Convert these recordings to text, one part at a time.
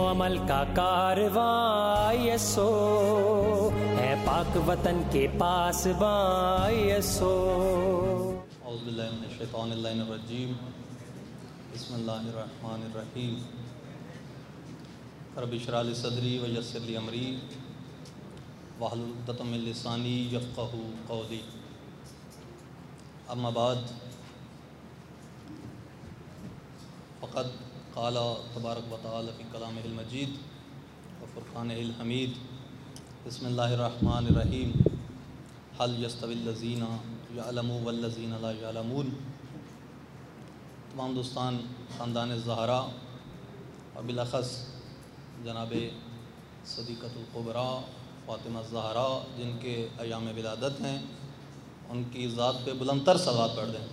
عمل کا کارواں یسو ہے پاک وطن کے پاس باں یسو۔ اعوذ باللہ من الشیطان اللعین الرجیم، بسم اللہ الرحمن الرحیم۔ رب اشرح لی صدری ویسر لی امری واحلل عقدۃ من لسانی یفقہوا قولی۔ اما بعد، فقد قال تبارک و تعالی فی کلامہ المجید و فرقانہ الحمید، بسم اللہ الرحمن الرحیم۔ هل یستوی الذین یعلمون والذین لا یعلمون۔ تمام دوستان خاندان زہرا اور بالاخص جناب صدیقۃ الکبریٰ فاطمہ الزہرا جن کے ایام ولادت ہیں، ان کی ذات پہ بلند تر صلوات پڑھ دیں۔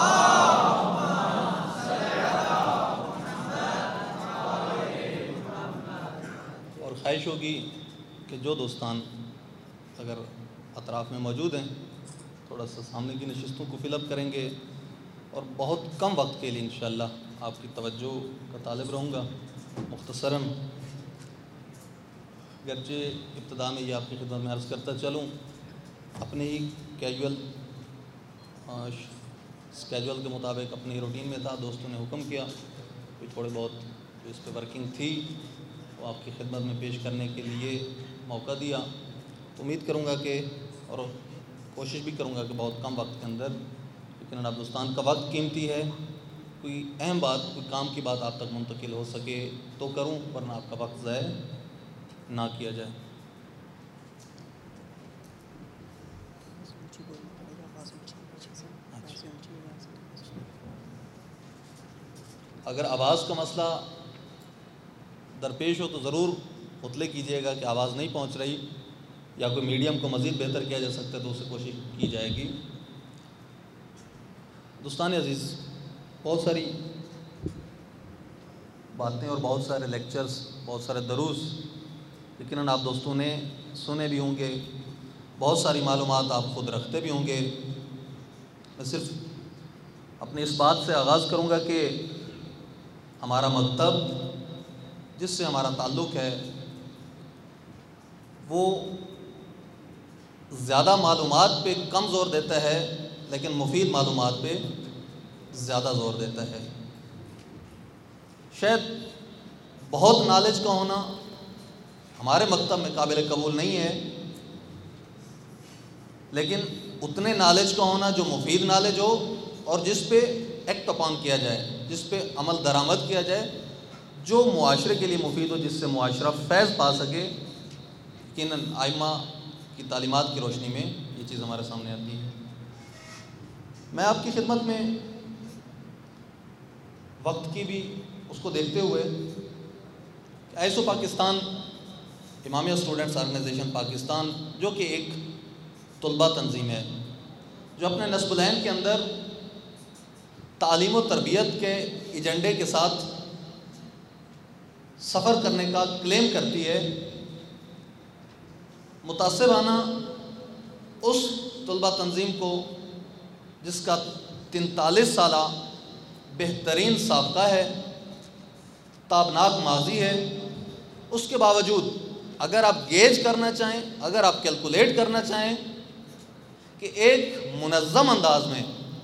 اور خواہش ہوگی کہ جو دوستان اگر اطراف میں موجود ہیں تھوڑا سا سامنے کی نشستوں کو فل اپ کریں گے، اور بہت کم وقت کے لیے انشاءاللہ آپ کی توجہ کا طالب رہوں گا۔ مختصراً گرچہ ابتدا میں یہ آپ کی خدمت میں عرض کرتا چلوں، اپنے ہی اسکیجول کے مطابق اپنی روٹین میں تھا، دوستوں نے حکم کیا کہ تھوڑے بہت جو اس پہ ورکنگ تھی وہ آپ کی خدمت میں پیش کرنے کے لیے موقع دیا۔ امید کروں گا کہ اور کوشش بھی کروں گا کہ بہت کم وقت کے اندر، لیکن آپ دوستان کا وقت قیمتی ہے، کوئی اہم بات، کوئی کام کی بات آپ تک منتقل ہو سکے تو کروں، ورنہ آپ کا وقت ضائع نہ کیا جائے۔ اگر آواز کا مسئلہ درپیش ہو تو ضرور مطلع کیجیے گا کہ آواز نہیں پہنچ رہی، یا کوئی میڈیم کو مزید بہتر کیا جا سکتا ہے تو اسے کوشش کی جائے گی۔ دوستان عزیز، بہت ساری باتیں اور بہت سارے لیکچرز، بہت سارے دروس یقیناً آپ دوستوں نے سنے بھی ہوں گے، بہت ساری معلومات آپ خود رکھتے بھی ہوں گے۔ میں صرف اپنے اس بات سے آغاز کروں گا کہ ہمارا مکتب جس سے ہمارا تعلق ہے وہ زیادہ معلومات پہ کم زور دیتا ہے، لیکن مفید معلومات پہ زیادہ زور دیتا ہے۔ شاید بہت نالج کا ہونا ہمارے مکتب میں قابل قبول نہیں ہے، لیکن اتنے نالج کا ہونا جو مفید نالج ہو اور جس پہ ایکٹ اپان کیا جائے، جس پہ عمل درآمد کیا جائے، جو معاشرے کے لیے مفید ہو، جس سے معاشرہ فیض پا سکے، یقیناً آئمہ کی تعلیمات کی روشنی میں یہ چیز ہمارے سامنے آتی ہے۔ میں آپ کی خدمت میں وقت کی بھی اس کو دیکھتے ہوئے ISO Pakistan Imamia students organization Pakistan, جو کہ ایک طلبہ تنظیم ہے جو اپنے نصب العین کے اندر تعلیم و تربیت کے ایجنڈے کے ساتھ سفر کرنے کا کلیم کرتی ہے، متاسفانہ اس طلبہ تنظیم کو جس کا 43 سالہ بہترین سابقہ ہے، تابناک ماضی ہے، اس کے باوجود اگر آپ گیج کرنا چاہیں، اگر آپ کیلکولیٹ کرنا چاہیں کہ ایک منظم انداز میں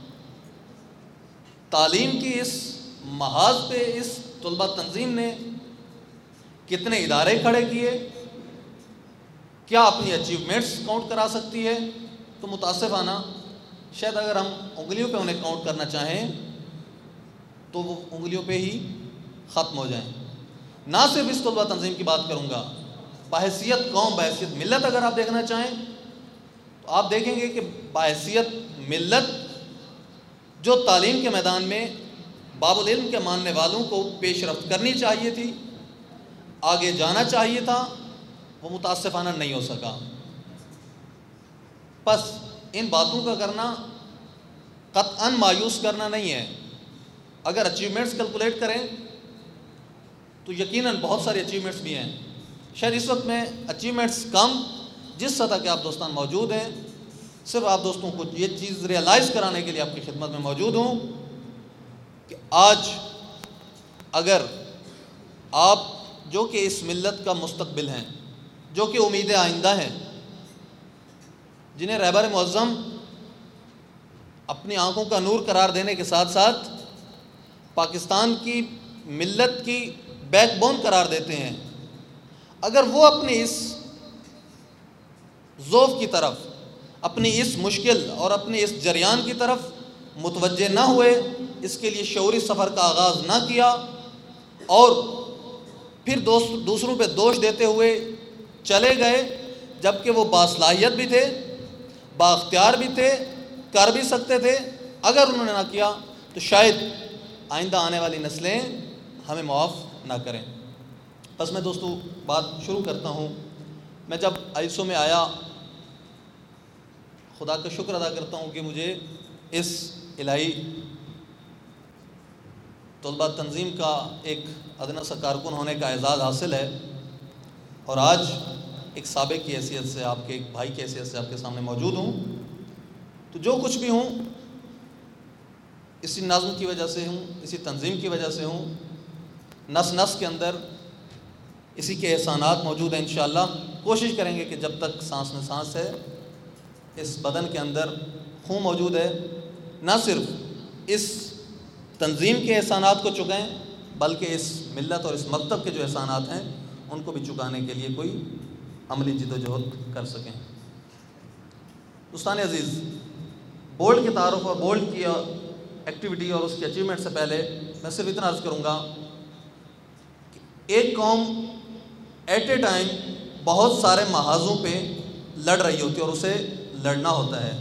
تعلیم کی اس محاذ پہ اس طلبہ تنظیم نے کتنے ادارے کھڑے کیے، کیا اپنی اچیومنٹس کاؤنٹ کرا سکتی ہے، تو متاسفانہ شاید اگر ہم انگلیوں پہ انہیں کاؤنٹ کرنا چاہیں تو وہ انگلیوں پہ ہی ختم ہو جائیں۔ نہ صرف اس طلبہ تنظیم کی بات کروں گا، بحیثیت قوم، بحیثیت ملت اگر آپ دیکھنا چاہیں تو آپ دیکھیں گے کہ بحیثیت ملت جو تعلیم کے میدان میں باب العلم کے ماننے والوں کو پیش رفت کرنی چاہیے تھی، آگے جانا چاہیے تھا، وہ متاسفانہ نہیں ہو سکا۔ بس ان باتوں کا کرنا قطعاً مایوس کرنا نہیں ہے۔ اگر اچیومنٹس کیلکولیٹ کریں تو یقیناً بہت ساری اچیومنٹس بھی ہیں، شاید اس وقت میں اچیومنٹس کم جس سطح کے آپ دوستان موجود ہیں، صرف آپ دوستوں کو یہ چیز ریئلائز کرانے کے لیے آپ کی خدمت میں موجود ہوں کہ آج اگر آپ جو کہ اس ملت کا مستقبل ہیں، جو کہ امید آئندہ ہیں، جنہیں رہبر معظم اپنی آنکھوں کا نور قرار دینے کے ساتھ ساتھ پاکستان کی ملت کی بیک بون قرار دیتے ہیں، اگر وہ اپنی اس ذوف کی طرف، اپنی اس مشکل اور اپنی اس جریان کی طرف متوجہ نہ ہوئے، اس کے لیے شعوری سفر کا آغاز نہ کیا اور پھر دوسروں پہ دوش دیتے ہوئے چلے گئے، جبکہ وہ باصلاحیت بھی تھے، بااختیار بھی تھے، کر بھی سکتے تھے، اگر انہوں نے نہ کیا تو شاید آئندہ آنے والی نسلیں ہمیں معاف نہ کریں۔ بس میں دوستو بات شروع کرتا ہوں۔ میں جب آئیسو میں آیا، خدا کا شکر ادا کرتا ہوں کہ مجھے اس الہی طلبہ تنظیم کا ایک ادنا سا کارکن ہونے کا اعزاز حاصل ہے، اور آج ایک سابق کی حیثیت سے، آپ کے ایک بھائی کی حیثیت سے آپ کے سامنے موجود ہوں۔ تو جو کچھ بھی ہوں اسی نظم کی وجہ سے ہوں، اسی تنظیم کی وجہ سے ہوں، نس نس کے اندر اسی کے احسانات موجود ہیں۔ انشاءاللہ کوشش کریں گے کہ جب تک سانس میں سانس ہے، اس بدن کے اندر خون موجود ہے، نہ صرف اس تنظیم کے احسانات کو چکائیں، بلکہ اس ملت اور اس مکتب کے جو احسانات ہیں ان کو بھی چکانے کے لیے کوئی عملی جد و جہد کر سکیں۔ دوستان عزیز، بورڈ کے تعارف اور بورڈ کی ایکٹیویٹی اور اس کی اچیومنٹ سے پہلے میں صرف اتنا عرض کروں گا کہ ایک قوم ایٹ اے ٹائم بہت سارے محاذوں پہ لڑ رہی ہوتی ہے اور اسے لڑنا ہوتا ہے۔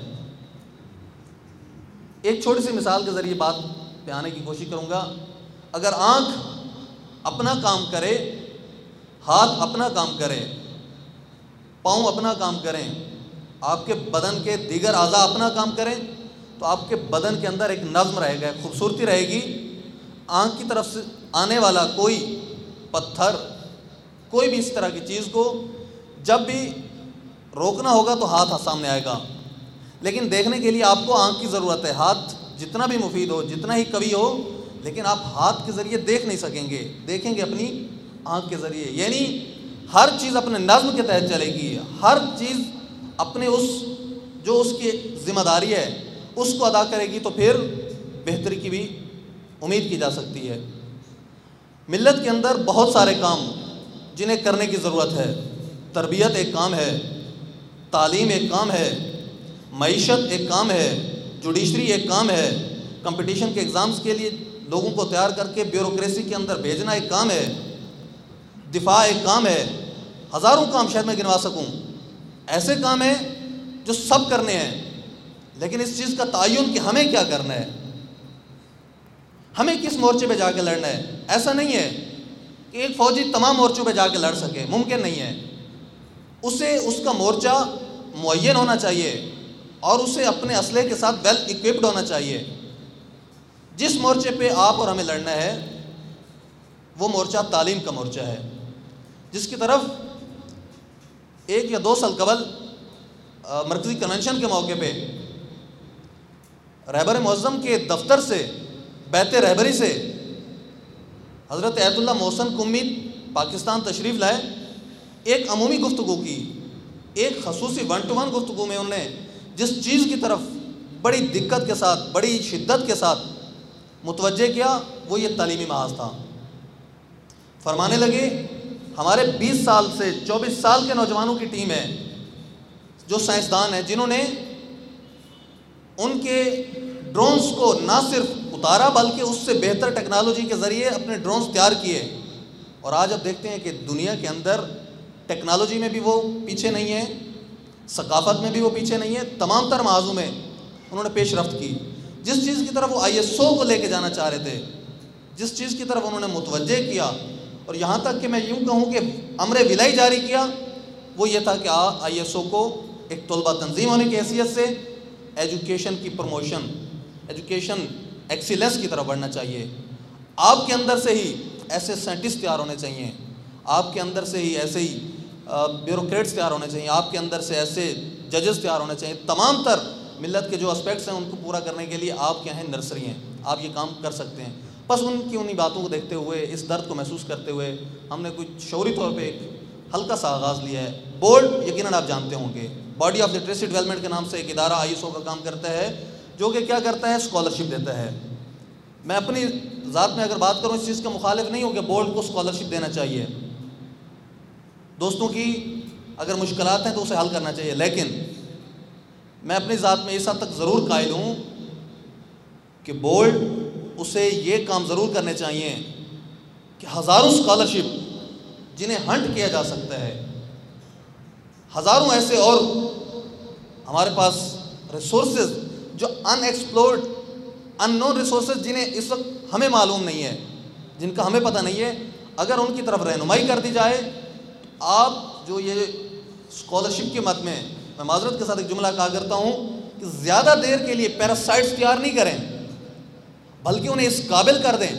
ایک چھوٹی سی مثال کے ذریعے بات پہ آنے کی کوشش کروں گا۔ اگر آنکھ اپنا کام کرے، ہاتھ اپنا کام کرے، پاؤں اپنا کام کریں، آپ کے بدن کے دیگر اعضاء اپنا کام کریں، تو آپ کے بدن کے اندر ایک نظم رہے گا، خوبصورتی رہے گی۔ آنکھ کی طرف سے آنے والا کوئی پتھر، کوئی بھی اس طرح کی چیز کو جب بھی روکنا ہوگا تو ہاتھ سامنے آئے گا، لیکن دیکھنے کے لیے آپ کو آنکھ کی ضرورت ہے۔ ہاتھ جتنا بھی مفید ہو، جتنا ہی قوی ہو، لیکن آپ ہاتھ کے ذریعے دیکھ نہیں سکیں گے، دیکھیں گے اپنی آنکھ کے ذریعے۔ یعنی ہر چیز اپنے نظم کے تحت چلے گی، ہر چیز اپنے جو اس کی ذمہ داری ہے اس کو ادا کرے گی، تو پھر بہتری کی بھی امید کی جا سکتی ہے۔ ملت کے اندر بہت سارے کام جنہیں کرنے کی ضرورت ہے۔ تربیت ایک کام ہے، تعلیم ایک کام ہے، معیشت ایک کام ہے، جوڈیشری ایک کام ہے، کمپٹیشن کے ایگزامز کے لیے لوگوں کو تیار کر کے بیوروکریسی کے اندر بھیجنا ایک کام ہے، دفاع ایک کام ہے، ہزاروں کام شاید میں گنوا سکوں، ایسے کام ہیں جو سب کرنے ہیں۔ لیکن اس چیز کا تعین کہ ہمیں کیا کرنا ہے، ہمیں کس مورچے پہ جا کے لڑنا ہے۔ ایسا نہیں ہے کہ ایک فوجی تمام مورچوں پہ جا کے لڑ سکے، ممکن نہیں ہے۔ اسے اس کا مورچہ معین ہونا چاہیے اور اسے اپنے اسلحے کے ساتھ ویل اکوپڈ ہونا چاہیے۔ جس مورچے پہ آپ اور ہمیں لڑنا ہے وہ مورچہ تعلیم کا مورچہ ہے، جس کی طرف 1 یا 2 سال قبل مرکزی کنونشن کے موقع پہ رہبر معظم کے دفتر سے، بیت رہبری سے حضرت ایت اللہ محسن قمی پاکستان تشریف لائے، ایک عمومی گفتگو کی، ایک خصوصی 1 to 1 گفتگو میں انہوں نے جس چیز کی طرف بڑی دقت کے ساتھ، بڑی شدت کے ساتھ متوجہ کیا، وہ یہ تعلیمی محاذ تھا۔ فرمانے لگے ہمارے 20 سال سے 24 سال کے نوجوانوں کی ٹیم ہے جو سائنسدان ہیں، جنہوں نے ان کے ڈرونز کو نہ صرف اتارا بلکہ اس سے بہتر ٹیکنالوجی کے ذریعے اپنے ڈرونز تیار کیے۔ اور آج اب دیکھتے ہیں کہ دنیا کے اندر ٹیکنالوجی میں بھی وہ پیچھے نہیں ہے، ثقافت میں بھی وہ پیچھے نہیں ہے، تمام تر محاذوں میں انہوں نے پیش رفت کی۔ جس چیز کی طرف وہ ISO کو لے کے جانا چاہ رہے تھے، جس چیز کی طرف انہوں نے متوجہ کیا، اور یہاں تک کہ میں یوں کہوں کہ امر ولائی جاری کیا، وہ یہ تھا کہ ISO کو ایک طلبہ تنظیم ہونے کی حیثیت سے ایجوکیشن کی پروموشن، ایجوکیشن ایکسیلنس کی طرف بڑھنا چاہیے۔ آپ کے اندر سے ہی ایسے سائنٹسٹ تیار ہونے چاہیے، آپ کے اندر سے ہی ایسے ہی بیوروکریٹس تیار ہونے چاہیے، آپ کے اندر سے ایسے ججز تیار ہونے چاہیے۔ تمام تر ملت کے جو اسپیکٹس ہیں ان کو پورا کرنے کے لیے آپ کے ہیں نرسری ہیں، آپ یہ کام کر سکتے ہیں۔ بس ان کی انہی باتوں کو دیکھتے ہوئے، اس درد کو محسوس کرتے ہوئے ہم نے کچھ شعوری طور پہ ایک ہلکا سا آغاز لیا ہے۔ بولڈ یقیناً آپ جانتے ہوں گے، باڈی آف لٹریسی ڈیولپمنٹ کے نام سے ایک ادارہ ISO کا کام کرتا ہے، جو کہ کیا کرتا ہے، اسکالرشپ دیتا ہے۔ میں اپنی ذات میں اگر بات کروں، اس چیز کا مخالف نہیں ہوں کہ بولڈ کو اسکالرشپ دینا چاہیے، دوستوں کی اگر مشکلات ہیں تو اسے حل کرنا چاہیے، لیکن میں اپنی ذات میں اس حد تک ضرور قائل ہوں کہ بولڈ اسے یہ کام ضرور کرنے چاہیے کہ ہزاروں اسکالرشپ جنہیں ہنٹ کیا جا سکتا ہے، ہزاروں ایسے اور ہمارے پاس ریسورسز جو ان ایکسپلورڈ ان نون ریسورسز جنہیں اس وقت ہمیں معلوم نہیں ہے، جن کا ہمیں پتہ نہیں ہے، اگر ان کی طرف رہنمائی کر دی جائے، آپ جو یہ اسکالرشپ کے مد میں معذرت کے ساتھ ایک جملہ کہا کرتا ہوں کہ زیادہ دیر کے لیے پیراسائٹس تیار نہیں کریں، بلکہ انہیں اس قابل کر دیں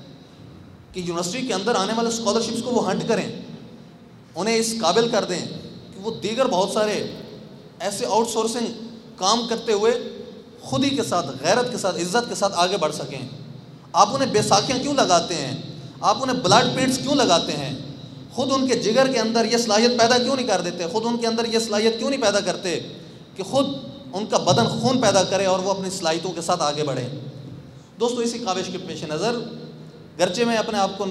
کہ یونیورسٹی کے اندر آنے والے اسکالرشپس کو وہ ہنٹ کریں، انہیں اس قابل کر دیں کہ وہ دیگر بہت سارے ایسے آؤٹ سورسنگ کام کرتے ہوئے خود ہی کے ساتھ، غیرت کے ساتھ، عزت کے ساتھ آگے بڑھ سکیں۔ آپ انہیں بیساکھیاں کیوں لگاتے ہیں؟ آپ انہیں بلڈ پینٹس کیوں لگاتے ہیں؟ خود ان کے جگر کے اندر یہ صلاحیت پیدا کیوں نہیں کر دیتے؟ خود ان کے اندر یہ صلاحیت کیوں نہیں پیدا کرتے کہ خود ان کا بدن خون پیدا کرے اور وہ اپنی صلاحیتوں کے ساتھ آگے بڑھے؟ دوستو، اسی کاوش کے پیش نظر گرچہ میں اپنے آپ کو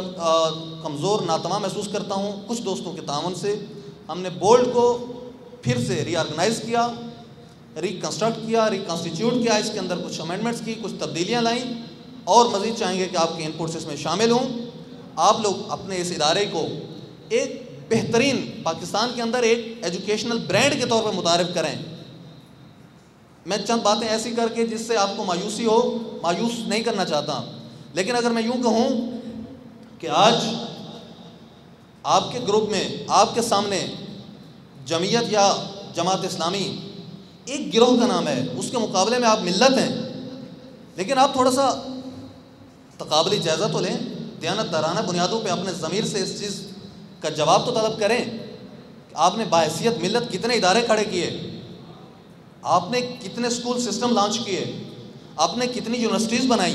کمزور ناتواں محسوس کرتا ہوں، کچھ دوستوں کے تعاون سے ہم نے بولڈ کو پھر سے ری آرگنائز کیا، ریکنسٹرکٹ کیا، ریکنسٹیٹیوٹ کیا، اس کے اندر کچھ امینڈمنٹس کی، کچھ تبدیلیاں لائیں، اور مزید چاہیں گے کہ آپ کے انپٹس اس میں شامل ہوں۔ آپ لوگ اپنے اس ادارے کو ایک بہترین پاکستان کے اندر ایک ایجوکیشنل برانڈ کے طور پر متعارف کریں۔ میں چند باتیں ایسی کر کے جس سے آپ کو مایوسی ہو، مایوس نہیں کرنا چاہتا، لیکن اگر میں یوں کہوں کہ آج آپ کے گروپ میں، آپ کے سامنے جمعیت یا جماعت اسلامی ایک گروہ کا نام ہے، اس کے مقابلے میں آپ ملت ہیں، لیکن آپ تھوڑا سا تقابلی جائزہ تو لیں، دیانت دارانہ بنیادوں پہ اپنے ضمیر سے اس چیز کا جواب تو طلب کریں کہ آپ نے بحیثیت ملت کتنے ادارے کھڑے کیے، آپ نے کتنے سکول سسٹم لانچ کیے، آپ نے کتنی یونیورسٹیز بنائی،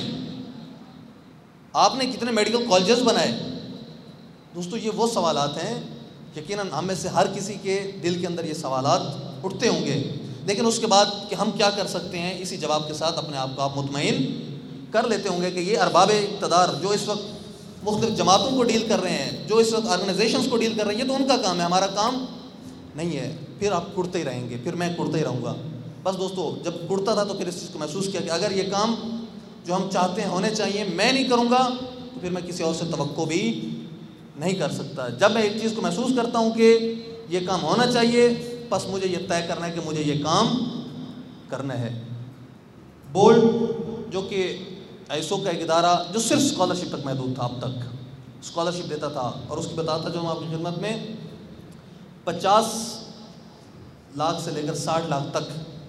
آپ نے کتنے میڈیکل کالجز بنائے۔ دوستو، یہ وہ سوالات ہیں، یقیناً ہم میں سے ہر کسی کے دل کے اندر یہ سوالات اٹھتے ہوں گے، لیکن اس کے بعد کہ ہم کیا کر سکتے ہیں، اسی جواب کے ساتھ اپنے آپ کو آپ مطمئن کر لیتے ہوں گے کہ یہ ارباب اقتدار جو اس وقت مختلف جماعتوں کو ڈیل کر رہے ہیں، جو اس وقت آرگنائزیشنز کو ڈیل کر رہے ہیں، یہ تو ان کا کام ہے، ہمارا کام نہیں ہے۔ پھر آپ کرتے ہی رہیں گے، پھر میں کرتا ہی رہوں گا۔ بس دوستو، جب کرتا تھا تو پھر اس چیز کو محسوس کیا کہ اگر یہ کام جو ہم چاہتے ہیں ہونے چاہیے میں نہیں کروں گا تو پھر میں کسی اور سے توقع بھی نہیں کر سکتا۔ جب میں ایک چیز کو محسوس کرتا ہوں کہ یہ کام ہونا چاہیے، بس مجھے یہ طے کرنا ہے کہ مجھے یہ کام کرنا ہے۔ بولڈ جو کہ ISO کا ایک ادارہ جو صرف اسکالرشپ تک محدود تھا، اب تک اسکالرشپ دیتا تھا، اور اس کی بتاتا جو ہم آپ کی خدمت میں 50 لاکھ سے لے کر 60 لاکھ تک،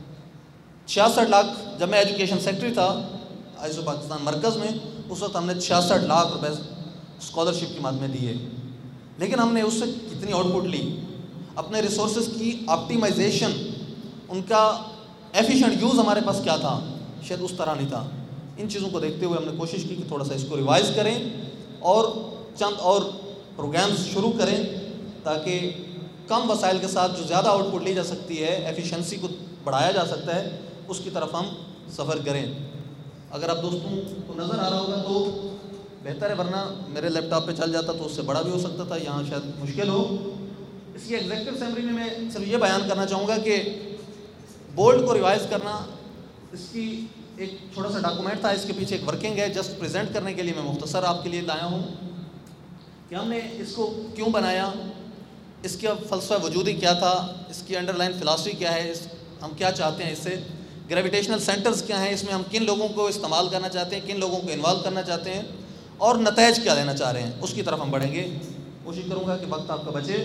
66 لاکھ جب میں ایجوکیشن سیکرٹری تھا ISO پاکستان مرکز میں، اس وقت ہم نے 66 لاکھ روپے اسکالرشپ کی مد میں دیے، لیکن ہم نے اس سے کتنی آؤٹ پٹ لی، اپنے ریسورسز کی آپٹیمائزیشن، ان کا ایفیشینٹ یوز ہمارے پاس کیا تھا، شاید اس طرح نہیں تھا۔ ان چیزوں کو دیکھتے ہوئے ہم نے کوشش کی کہ تھوڑا سا اس کو ریوائز کریں اور چند اور پروگرامز شروع کریں تاکہ کم وسائل کے ساتھ جو زیادہ آؤٹ پٹ لی جا سکتی ہے، ایفیشنسی کو بڑھایا جا سکتا ہے، اس کی طرف ہم سفر کریں۔ اگر آپ دوستوں کو نظر آ رہا ہوگا تو بہتر ہے، ورنہ میرے لیپ ٹاپ پہ چل جاتا تو اس سے بڑا بھی ہو سکتا تھا، یہاں شاید مشکل ہو۔ اس کی ایگزیکٹو سیمری میں صرف یہ بیان کرنا چاہوں گا کہ بولڈ کو ریوائز کرنا، اس کی ایک چھوٹا سا ڈاکومنٹ تھا، اس کے پیچھے ایک ورکنگ ہے، جسٹ پریزنٹ کرنے کے لیے میں مختصر آپ کے لیے لایا ہوں کہ ہم نے اس کو کیوں بنایا، اس کا فلسفہ وجودی کیا تھا، اس کی انڈر لائن فلاسفی کیا ہے، ہم کیا چاہتے ہیں اس سے، گریویٹیشنل سینٹرز کیا ہیں، اس میں ہم کن لوگوں کو استعمال کرنا چاہتے ہیں، کن لوگوں کو انوالو کرنا چاہتے ہیں، اور نتائج کیا لینا چاہ رہے ہیں، اس کی طرف ہم بڑھیں گے۔ کوشش کروں گا کہ وقت آپ کا بچے،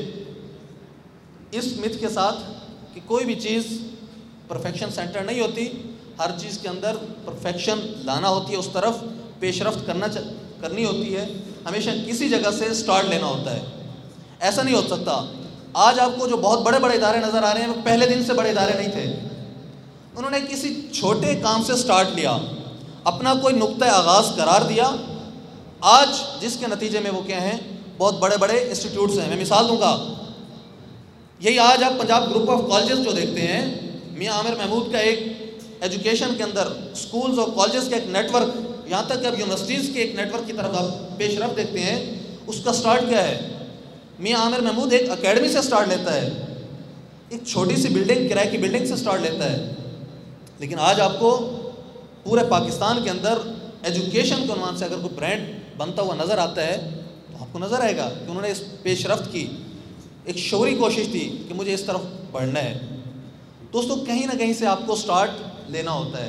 اس مت کے ساتھ کہ کوئی بھی چیز پرفیکشن سینٹر نہیں ہوتی، ہر چیز کے اندر پرفیکشن لانا ہوتی ہے، اس طرف پیش رفت کرنی ہوتی ہے، ہمیشہ کسی جگہ سے سٹارٹ لینا ہوتا ہے۔ ایسا نہیں ہو سکتا آج آپ کو جو بہت بڑے بڑے ادارے نظر آ رہے ہیں وہ پہلے دن سے بڑے ادارے نہیں تھے، انہوں نے کسی چھوٹے کام سے سٹارٹ لیا، اپنا کوئی نقطہ آغاز قرار دیا. آج جس کے نتیجے میں وہ کیا ہیں, بہت بڑے بڑے انسٹیٹیوٹس ہیں. میں مثال دوں گا, یہی آج آپ پنجاب گروپ آف کالجز جو دیکھتے ہیں, میاں عامر محمود کا ایک ایجوکیشن کے اندر سکولز اور کالجز کا ایک نیٹ ورک, یہاں تک کہ اب یونیورسٹیز کے ایک نیٹ ورک کی طرف آپ پیش رفت دیکھتے ہیں, اس کا سٹارٹ کیا ہے؟ میاں عامر محمود ایک اکیڈمی سے سٹارٹ لیتا ہے, ایک چھوٹی سی بلڈنگ, کرائے کی بلڈنگ سے سٹارٹ لیتا ہے. لیکن آج آپ کو پورے پاکستان کے اندر ایجوکیشن کے عنوان سے اگر کوئی برانڈ بنتا ہوا نظر آتا ہے تو آپ کو نظر آئے گا کہ انہوں نے اس پیش رفت کی, ایک شعوری کوشش تھی کہ مجھے اس طرف بڑھنا ہے. دوستو کہیں نہ کہیں سے آپ کو سٹارٹ لینا ہوتا ہے.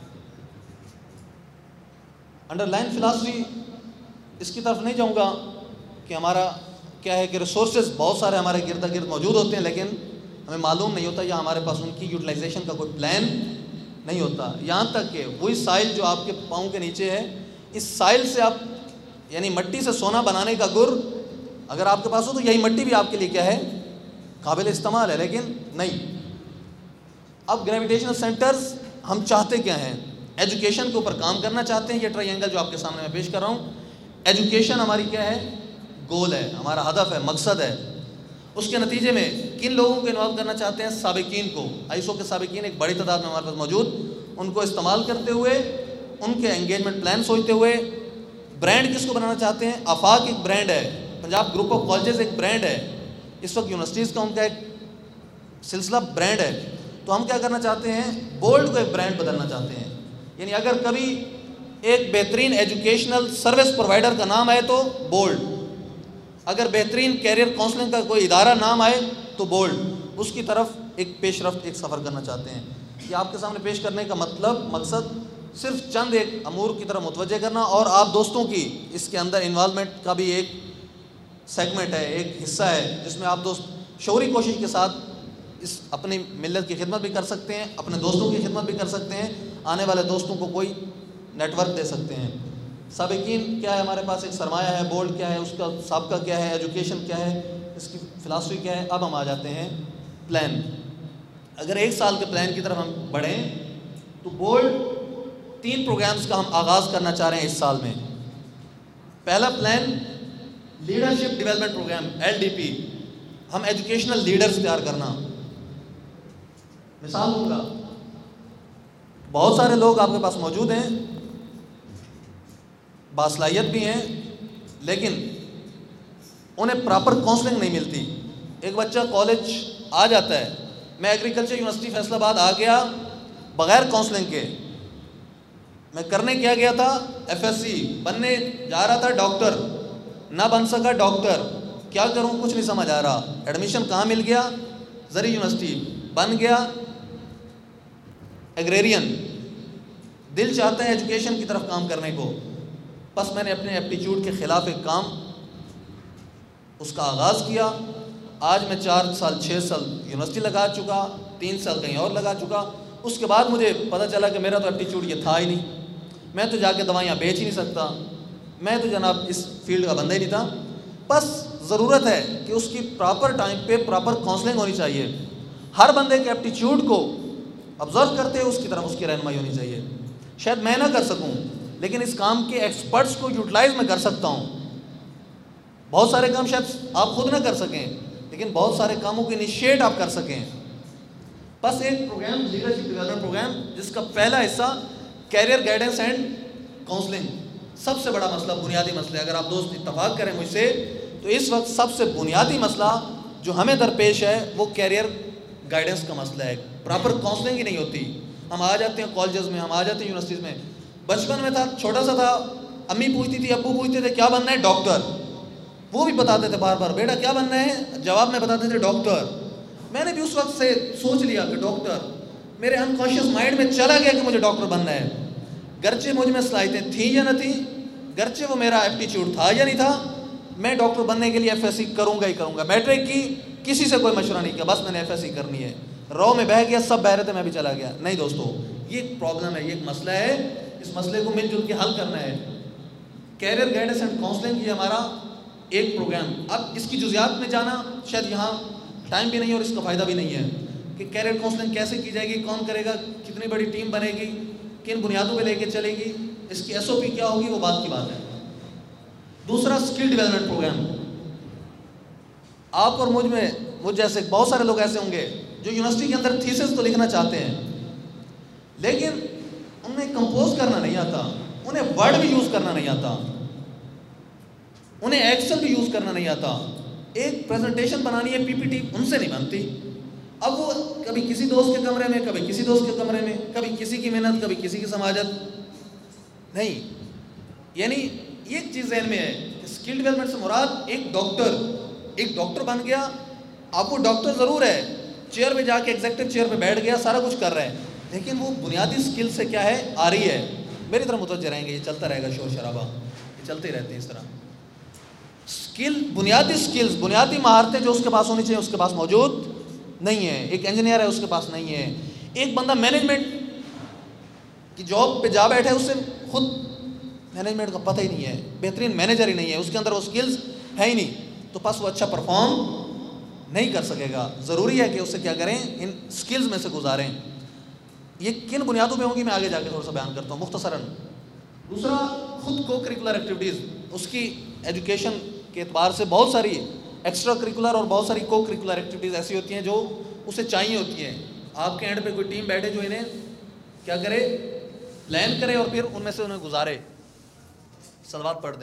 انڈر لائن فلاسفی اس کی طرف نہیں جاؤں گا کہ ہمارا کیا ہے کہ ریسورسز بہت سارے ہمارے گرد گرد موجود ہوتے ہیں, لیکن ہمیں معلوم نہیں ہوتا یا ہمارے پاس ان کی یوٹیلائزیشن کا کوئی پلان نہیں ہوتا. یہاں تک کہ وہی سائل جو آپ کے پاؤں کے نیچے ہے, اس سائل سے آپ یعنی مٹی سے سونا بنانے کا گر اگر آپ کے پاس ہو تو یہی مٹی بھی آپ کے لیے کیا ہے, قابل استعمال ہے, لیکن نہیں. اب گریویٹیشنل سینٹرز ہم چاہتے کیا ہیں؟ ایجوکیشن کے اوپر کام کرنا چاہتے ہیں. یہ ٹرائی اینگل جو آپ کے سامنے میں پیش کر رہا ہوں, ایجوکیشن ہماری کیا ہے؟ گول ہے, ہمارا ہدف ہے, مقصد ہے. اس کے نتیجے میں کن لوگوں کو انوالو کرنا چاہتے ہیں؟ سابقین کو. آئیسو کے سابقین ایک بڑی تعداد میں ہمارے پاس موجود, ان کو استعمال کرتے ہوئے, ان کے انگیجمنٹ پلان سوچتے ہوئے. برانڈ کس کو بنانا چاہتے ہیں؟ آفاق ایک برانڈ ہے, پنجاب گروپ آف کالجز ایک برانڈ ہے, اس وقت یونیورسٹیز کا ان کا ایک سلسلہ برانڈ ہے. تو ہم کیا کرنا چاہتے ہیں؟ بولڈ کو ایک برانڈ بدلنا چاہتے ہیں. یعنی اگر کبھی ایک بہترین ایجوکیشنل سروس پرووائڈر کا نام آئے تو بولڈ, اگر بہترین کیریئر کونسلنگ کا کوئی ادارہ نام آئے تو بولڈ, اس کی طرف ایک پیش رفت, ایک سفر کرنا چاہتے ہیں. یہ آپ کے سامنے پیش کرنے کا مقصد صرف چند ایک امور کی طرف متوجہ کرنا, اور آپ دوستوں کی اس کے اندر انوالومنٹ کا بھی ایک سیگمنٹ ہے, ایک حصہ ہے, جس میں آپ دوست شعوری کوشش کے ساتھ اس اپنی ملت کی خدمت بھی کر سکتے ہیں, اپنے دوستوں کی خدمت بھی کر سکتے ہیں, آنے والے دوستوں کو کوئی نیٹ ورک دے سکتے ہیں. سابقین کیا ہے ہمارے پاس, ایک سرمایہ ہے. بولڈ کیا ہے, اس کا سابقہ کیا ہے, ایجوکیشن کیا ہے, اس کی فلاسفی کیا ہے. اب ہم آ جاتے ہیں پلان. اگر ایک سال کے پلان کی طرف ہم بڑھیں تو بولڈ 3 پروگرامز کا ہم آغاز کرنا چاہ رہے ہیں اس سال میں. پہلا plan leadership development program LDP, ہم ایجوکیشنل لیڈرز تیار کرنا. مثال دوں گا, بہت سارے لوگ آپ کے پاس موجود ہیں, باصلاحیت بھی ہیں, لیکن انہیں پراپر کونسلنگ نہیں ملتی. ایک بچہ کالج آ جاتا ہے, میں ایگریکلچر یونیورسٹی فیصل آباد آ گیا بغیر کونسلنگ کے. میں کرنے کیا گیا تھا؟ FSC بننے جا رہا تھا, ڈاکٹر نہ بن سکا ڈاکٹر. کیا کروں, کچھ نہیں سمجھ آ رہا. ایڈمیشن کہاں مل گیا؟ زرعی یونیورسٹی. بن گیا ایگریرین. دل چاہتا ہے ایجوکیشن کی طرف کام کرنے کو, بس میں نے اپنے ایپٹیچیوڈ کے خلاف ایک کام اس کا آغاز کیا. آج میں 4 سال 6 سال یونیورسٹی لگا چکا, 3 سال کہیں اور لگا چکا. اس کے بعد مجھے پتہ چلا کہ میرا تو ایپٹیچیوڈ یہ تھا ہی نہیں, میں تو جا کے دوائیاں بیچ ہی نہیں سکتا, میں تو جناب اس فیلڈ کا بندہ ہی نہیں تھا. بس ضرورت ہے کہ اس کی پراپر ٹائم پہ پراپر کونسلنگ ہونی چاہیے. ہر بندے کے ایپٹیچیوڈ کو آبزرو کرتے ہوئے اس کی طرف اس کی رہنمائی ہونی چاہیے. شاید میں نہ کر سکوں, لیکن اس کام کے ایکسپرٹس کو یوٹیلائز میں کر سکتا ہوں. بہت سارے کام شاید آپ خود نہ کر سکیں, لیکن بہت سارے کاموں کو انیشیٹ آپ کر سکیں. بس ایک پروگرام لیڈرشپ ڈیولپمنٹ پروگرام, جس کا پہلا حصہ کیریئر گائیڈنس اینڈ کاؤنسلنگ. سب سے بڑا مسئلہ, بنیادی مسئلہ, اگر آپ دوست اتفاق کریں مجھ سے, تو اس وقت سب سے بنیادی مسئلہ جو ہمیں درپیش ہے وہ کیریئر گائیڈنس کا مسئلہ ہے. پراپر کاؤنسلنگ ہی نہیں ہوتی. ہم آ جاتے ہیں کالجز میں, ہم آ جاتے ہیں یونیورسٹیز میں. بچپن میں تھا, چھوٹا سا تھا, امی پوچھتی تھی, ابو پوچھتے تھے کیا بننا ہے؟ ڈاکٹر. وہ بھی بتاتے تھے بار بار, بیٹا کیا بننا ہے؟ جواب میں بتاتے تھے ڈاکٹر. میں نے بھی اس وقت سے سوچ لیا کہ ڈاکٹر. میرے انکانشیس مائنڈ میں چلا گیا کہ مجھے ڈاکٹر بننا ہے. گرچہ مجھ میں صلاحیتیں تھیں یا نہ تھیں, گرچہ وہ میرا ایپٹیچیوڈ تھا یا نہیں تھا, میں ڈاکٹر بننے کے لیے FSC کروں گا ہی کروں گا. میٹرک کی کسی سے کوئی مشورہ نہیں کیا, بس میں نے FSC کرنی ہے. رو میں بہہ گیا, سب بہہ رہے تھے, میں بھی چلا گیا. نہیں دوستو, یہ ایک پرابلم ہے, یہ ایک مسئلہ ہے. اس مسئلے کو مل جل کے حل کرنا ہے. کیریئر گائیڈنس اینڈ کاؤنسلنگ یہ ہمارا ایک پروگرام. اب اس کی جزیات میں جانا شاید یہاں ٹائم بھی نہیں ہے اور اس کا فائدہ بھی نہیں ہے کہ کیریئر کاؤنسلنگ کیسے کی جائے گی, کون کرے گا, کتنی بڑی ٹیم بنے گی. کن بنیادوں پہ لے کے چلے گی، اس کی SOP کیا ہوگی، وہ بات کی بات ہے۔ دوسرا اسکل ڈیولپمنٹ پروگرام۔ آپ اور مجھ جیسے بہت سارے لوگ ایسے ہوں گے جو یونیورسٹی کے اندر تھیسس تو لکھنا چاہتے ہیں، لیکن انہیں کمپوز کرنا نہیں آتا، انہیں ورڈ بھی یوز کرنا نہیں آتا، انہیں ایکسل بھی یوز کرنا نہیں آتا، ایک پریزنٹیشن بنانی ہے PPT ان سے نہیں بنتی۔ اب وہ کبھی کسی دوست کے کمرے میں، کبھی کسی دوست کے کمرے میں، کبھی کسی کی محنت، کبھی کسی کی سماجت نہیں۔ یعنی ایک چیز ذہن میں ہے، اسکل ڈیولپمنٹ سے مراد ایک ڈاکٹر بن گیا، اب وہ ڈاکٹر ضرور ہے، چیئر پہ جا کے ایگزیکٹو چیئر پہ بیٹھ گیا، سارا کچھ کر رہا ہے، لیکن وہ بنیادی اسکل سے کیا ہے، آ رہی ہے۔ میری طرف متوجہ رہیں گے، یہ چلتا رہے گا، شور شرابہ یہ چلتے ہی رہتے ہیں اس طرح۔ بنیادی اسکلز، بنیادی مہارتیں جو اس کے پاس ہونی چاہیے اس کے پاس موجود نہیں ہے۔ ایک انجینئر ہے، اس کے پاس نہیں ہے۔ ایک بندہ مینجمنٹ کی جاب پہ جا بیٹھے، اس سے خود مینجمنٹ کا پتہ ہی نہیں ہے، بہترین مینیجر ہی نہیں ہے، اس کے اندر وہ اسکلز ہے ہی نہیں، تو پس وہ اچھا پرفارم نہیں کر سکے گا۔ ضروری ہے کہ اسے کیا کریں، ان اسکلز میں سے گزاریں۔ یہ کن بنیادوں پہ ہوں گی میں آگے جا کے تھوڑا سا بیان کرتا ہوں مختصراً۔ دوسرا، خود کو کریکولر ایکٹیویٹیز، اس کی ایجوکیشن کے اعتبار سے بہت ساری ایکسٹرا کریکولر اور بہت ساری کو کریکولر ایکٹیویٹیز ایسی ہوتی ہیں جو اسے چاہیے ہوتی ہیں۔ آپ کے اینڈ پہ کوئی ٹیم بیٹھے جو انہیں کیا کرے، پلان کرے اور پھر ان میں سے انہیں گزارے۔ صلوات پڑھ دیں۔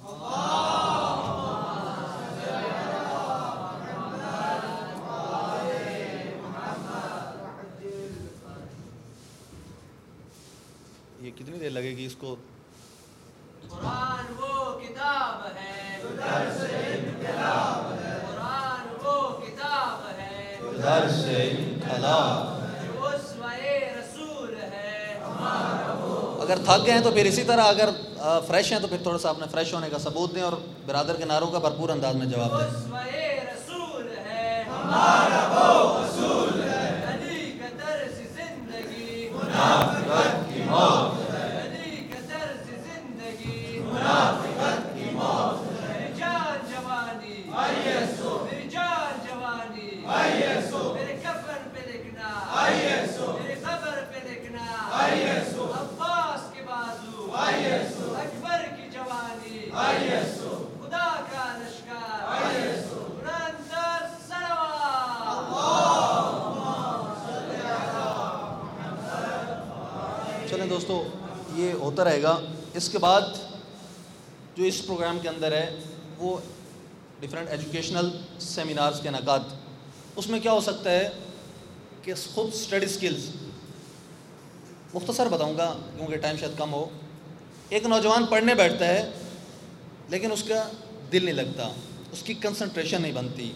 یہ کتنی دیر لگے گی اس کو؟ قرآن وہ کتاب ہے جو درس انقلاب ہے، قرآن وہ کتاب ہے جو درس انقلاب ہے، جو اسوہ رسول ہے ہمارا وہ۔ اگر تھک گئے ہیں تو پھر اسی طرح، اگر فریش ہیں تو پھر تھوڑا سا اپنے فریش ہونے کا ثبوت دیں اور برادر کے نعروں کا بھرپور انداز میں جواب دیں۔ اسوہ رسول ہے ہمارا وہ اصول ہے، علی کا درس زندگی منافقت کی موت ہے، علی کا درس زندگی منافقت کی موت ہے، میری جان جوانی میری جان جوانی میرے کفن پہ لکھنا، میرے قبر پہ لکھنا، عباس کے بازو، اکبر کی جوانی، خدا کا لشکر، قرآن در صلوات۔ چلیں دوستو، یہ ہوتا رہے گا۔ اس کے بعد جو اس پروگرام کے اندر ہے وہ ڈیفرنٹ ایجوکیشنل سیمینارز کے انعقاد۔ اس میں کیا ہو سکتا ہے کہ خود اسٹڈی سکلز، مختصر بتاؤں گا کیونکہ ٹائم شاید کم ہو۔ ایک نوجوان پڑھنے بیٹھتا ہے لیکن اس کا دل نہیں لگتا، اس کی کنسنٹریشن نہیں بنتی۔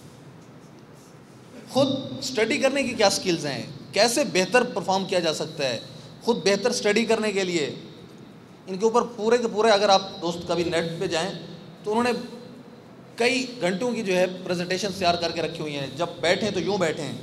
خود اسٹڈی کرنے کی کیا سکلز ہیں، کیسے بہتر پرفارم کیا جا سکتا ہے، خود بہتر اسٹڈی کرنے کے لیے ان کے اوپر پورے کے پورے، اگر آپ دوست کبھی نیٹ پہ جائیں تو انہوں نے کئی گھنٹوں کی جو ہے پریزنٹیشن تیار کر کے رکھی ہوئی ہیں۔ جب بیٹھیں تو یوں بیٹھیں۔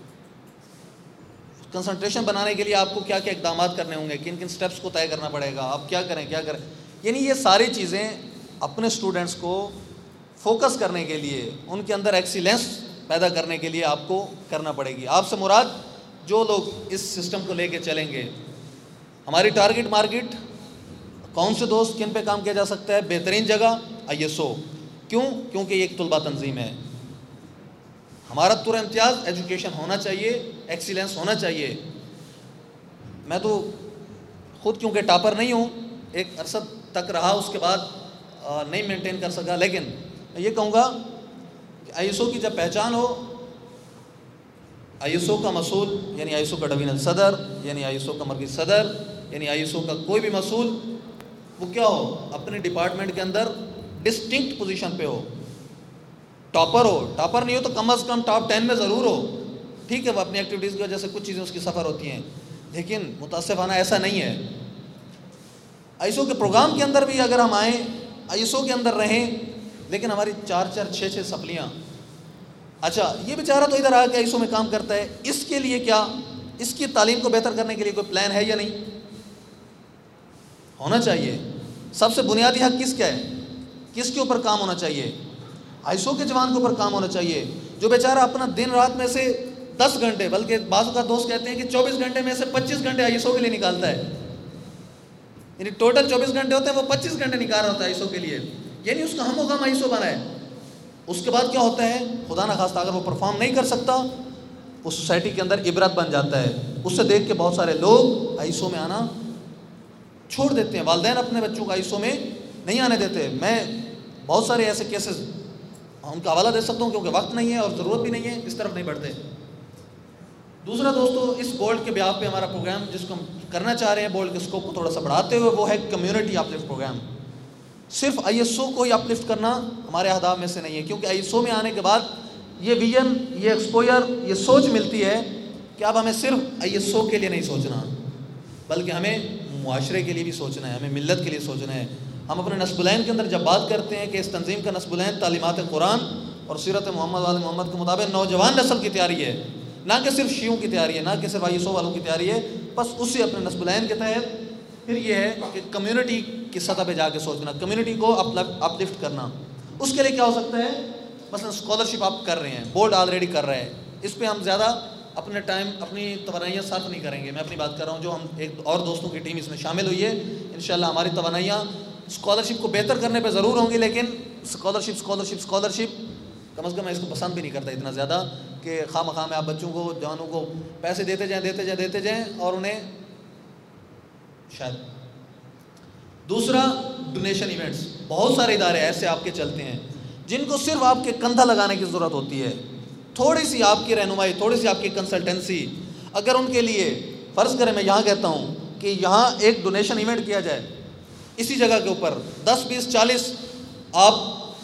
کنسنٹریشن بنانے کے لیے آپ کو کیا کیا اقدامات کرنے ہوں گے، کن کن سٹیپس کو طے کرنا پڑے گا، آپ کیا کریں۔ یعنی یہ ساری چیزیں اپنے اسٹوڈنٹس کو فوکس کرنے کے لیے، ان کے اندر ایکسیلنس پیدا کرنے کے لیے آپ کو کرنا پڑے گی۔ آپ سے مراد جو لوگ اس سسٹم کو لے کے چلیں گے، ہماری ٹارگٹ مارکیٹ کون سے دوست، کن پہ کام کیا جا سکتا ہے، بہترین جگہ ISO۔ کیوں؟ کیونکہ یہ ایک طلبہ تنظیم ہے۔ ہمارا طور امتیاز ایجوکیشن ہونا چاہیے، ایکسیلنس ہونا چاہیے۔ میں تو خود کیونکہ ٹاپر نہیں ہوں، ایک عرصہ تک رہا، اس کے بعد نہیں مینٹین کر سکا، لیکن میں یہ کہوں گا کہ ISO کی جب پہچان ہو، ISO کا مسئول یعنی ISO کا ڈویژنل صدر، یعنی ISO کا مرکزی صدر، یعنی ISO کا کوئی بھی مسئول، وہ کیا ہو، اپنے ڈپارٹمنٹ کے اندر ڈسٹنکٹ پوزیشن پہ ہو، ٹاپر ہو، ٹاپر نہیں ہو تو کم از کم ٹاپ 10 میں ضرور ہو۔ ٹھیک ہے، وہ اپنی ایکٹیویٹیز کی وجہ سے کچھ چیزیں اس کی سفر ہوتی ہیں، لیکن متاسفانہ ایسا نہیں ہے۔ ISO کے پروگرام کے اندر بھی اگر ہم آئیں، ISO کے اندر رہیں، لیکن ہماری 4-4 6-6 سپلیاں، اچھا یہ بیچارہ تو ادھر آ کے ISO میں کام کرتا ہے، اس کے لیے کیا، اس کی تعلیم کو بہتر کرنے کے لیے کوئی پلان ہے یا نہیں؟ ہونا چاہیے۔ سب سے بنیادی حق کس کا ہے، کس کے اوپر کام ہونا چاہیے؟ ISO کے جوان کے اوپر کام ہونا چاہیے، جو بیچارہ اپنا دن رات میں سے 10 گھنٹے، بلکہ بعض اوقات دوست کہتے ہیں کہ 24 گھنٹے میں سے 25 گھنٹے ISO کے لیے نکالتا ہے، یعنی ٹوٹل 24 گھنٹے ہوتے ہیں، وہ 25 گھنٹے نکال رہا ہوتا ہے ISO کے لیے، یعنی اس کا ہم و غم ISO بنا ہے۔ اس کے بعد کیا ہوتا ہے، خدا نخواستہ اگر وہ پرفارم نہیں کر سکتا، اس سوسائٹی کے اندر عبرت بن جاتا ہے۔ اس سے دیکھ کے بہت سارے لوگ ISO میں آنا چھوڑ دیتے ہیں، والدین اپنے بچوں کو ISO میں نہیں آنے دیتے۔ میں بہت سارے ایسے کیسز ان کا حوالہ دے سکتا ہوں، کیونکہ وقت نہیں ہے اور ضرورت بھی نہیں ہے، اس طرف نہیں بڑھتے۔ دوسرا دوستو، اس بولڈ کے بیاف پہ ہمارا پروگرام جس کو ہم کرنا چاہ رہے ہیں، بولڈ کے اسکوپ کو تھوڑا سا بڑھاتے ہوئے، وہ ہے کمیونٹی اپلفٹ پروگرام۔ صرف ISO کو ہی اپلفٹ کرنا ہمارے اہداف میں سے نہیں ہے، کیونکہ ISO میں آنے کے بعد یہ ویژن، یہ ایکسپوجر، یہ سوچ ملتی ہے کہ اب ہمیں صرف ISO کے لیے نہیں سوچنا، بلکہ ہمیں معاشرے کے لیے بھی سوچنا ہے، ہمیں ملت کے لیے سوچنا ہے۔ ہم اپنے نصب العین کے اندر جب بات کرتے ہیں کہ اس تنظیم کا نصب العین تعلیمات قرآن اور سیرت محمد وال محمد کے مطابق نوجوان نسل کی تیاری ہے، نہ کہ صرف شیعوں کی تیاری ہے، نہ کہ صرف ISO والوں کی تیاری ہے، بس اسی اپنے نصب العین کے تحت پھر یہ ہے کہ کمیونٹی کی سطح پہ جا کے سوچنا، کمیونٹی کو اپلفٹ کرنا۔ اس کے لیے کیا ہو سکتا ہے، مثلا اسکالرشپ آپ کر رہے ہیں، بورڈ آلریڈی کر رہے ہیں، اس پہ ہم زیادہ اپنے ٹائم، اپنی توانائیاں صرف نہیں کریں گے۔ میں اپنی بات کر رہا ہوں، جو ہم ایک اور دوستوں کی ٹیم اس میں شامل ہوئی ہے، انشاءاللہ ہماری توانائیاں اسکالرشپ کو بہتر کرنے پہ ضرور ہوں گی، لیکن اسکالرشپ کم از کم میں اس کو پسند بھی نہیں کرتا اتنا زیادہ کہ خواہ مخواہ میں آپ بچوں کو، جوانوں کو پیسے دیتے جائیں اور انہیں شاید۔ دوسرا، ڈونیشن ایونٹس۔ بہت سارے ادارے ایسے آپ کے چلتے ہیں جن کو صرف آپ کے کندھا لگانے کی ضرورت ہوتی ہے، تھوڑی سی آپ کی رہنمائی، تھوڑی سی آپ کی کنسلٹنسی، اگر ان کے لیے فرض کریں، میں یہاں کہتا ہوں کہ یہاں ایک ڈونیشن ایونٹ کیا جائے، اسی جگہ کے اوپر 10 20 40 آپ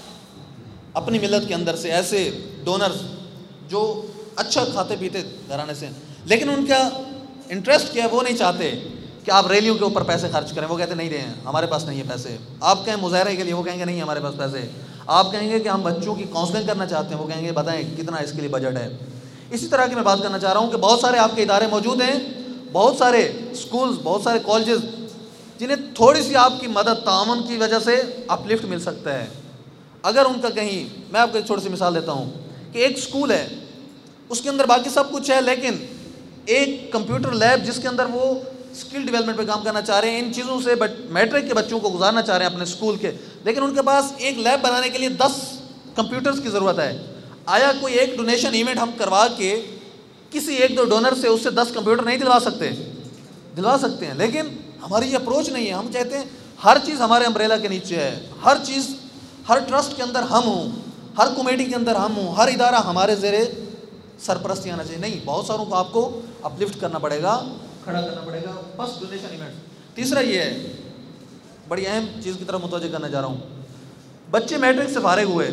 اپنی ملت کے اندر سے ایسے ڈونرز جو اچھا کھاتے پیتے گھرانے سے، لیکن ان کا انٹرسٹ کیا ہے، وہ نہیں چاہتے کہ آپ ریلیوں کے اوپر پیسے خرچ کریں، وہ کہتے نہیں دیں، ہمارے پاس نہیں ہے پیسے۔ آپ کہیں مظاہرے کے لیے، وہ کہیں گے نہیں ہمارے پاس پیسے۔ آپ کہیں گے کہ ہم بچوں کی کاؤنسلنگ کرنا چاہتے ہیں، وہ کہیں گے بتائیں کتنا اس کے لیے بجٹ ہے۔ اسی طرح کی میں بات کرنا چاہ رہا ہوں کہ بہت سارے آپ کے ادارے موجود ہیں، بہت سارے اسکولز، بہت سارے کالجز، جنہیں تھوڑی سی آپ کی مدد، تعاون کی وجہ سے اپلفٹ مل سکتا ہے۔ اگر ان کا کہیں، میں آپ کو ایک چھوٹی سی مثال دیتا ہوں کہ ایک اسکول ہے، اس کے اندر باقی سب کچھ ہے، لیکن ایک کمپیوٹر لیب جس کے اندر وہ اسکل ڈیولپمنٹ پہ کام کرنا چاہ رہے ہیں، ان چیزوں سے میٹرک کے بچوں کو گزارنا چاہ رہے ہیں اپنے اسکول کے، لیکن ان کے پاس ایک لیب بنانے کے لیے 10 کمپیوٹرز کی ضرورت ہے۔ آیا کوئی ایک ڈونیشن ایونٹ ہم کروا کے کسی ایک دو ڈونر سے اس سے 10 کمپیوٹر نہیں دلوا سکتے؟ دلوا سکتے ہیں، لیکن ہماری یہ اپروچ نہیں ہے۔ ہم چاہتے ہیں ہر چیز ہمارے امبریلا کے نیچے ہے، ہر چیز، ہر ٹرسٹ کے اندر ہم ہوں، ہر کمیٹی کے اندر ہم ہوں، ہر ادارہ ہمارے زیر سرپرستی آنا چاہیے۔ نہیں، بہت ساروں کو آپ کو اپلفٹ کرنا پڑے گا، کھڑا کرنا پڑے گا، بس ڈونیشن ایونٹ۔ تیسرا یہ ہے، بڑی اہم چیز کی طرف متوجہ کرنا چاہ رہا ہوں، بچے میٹرک سے فارغ ہوئے،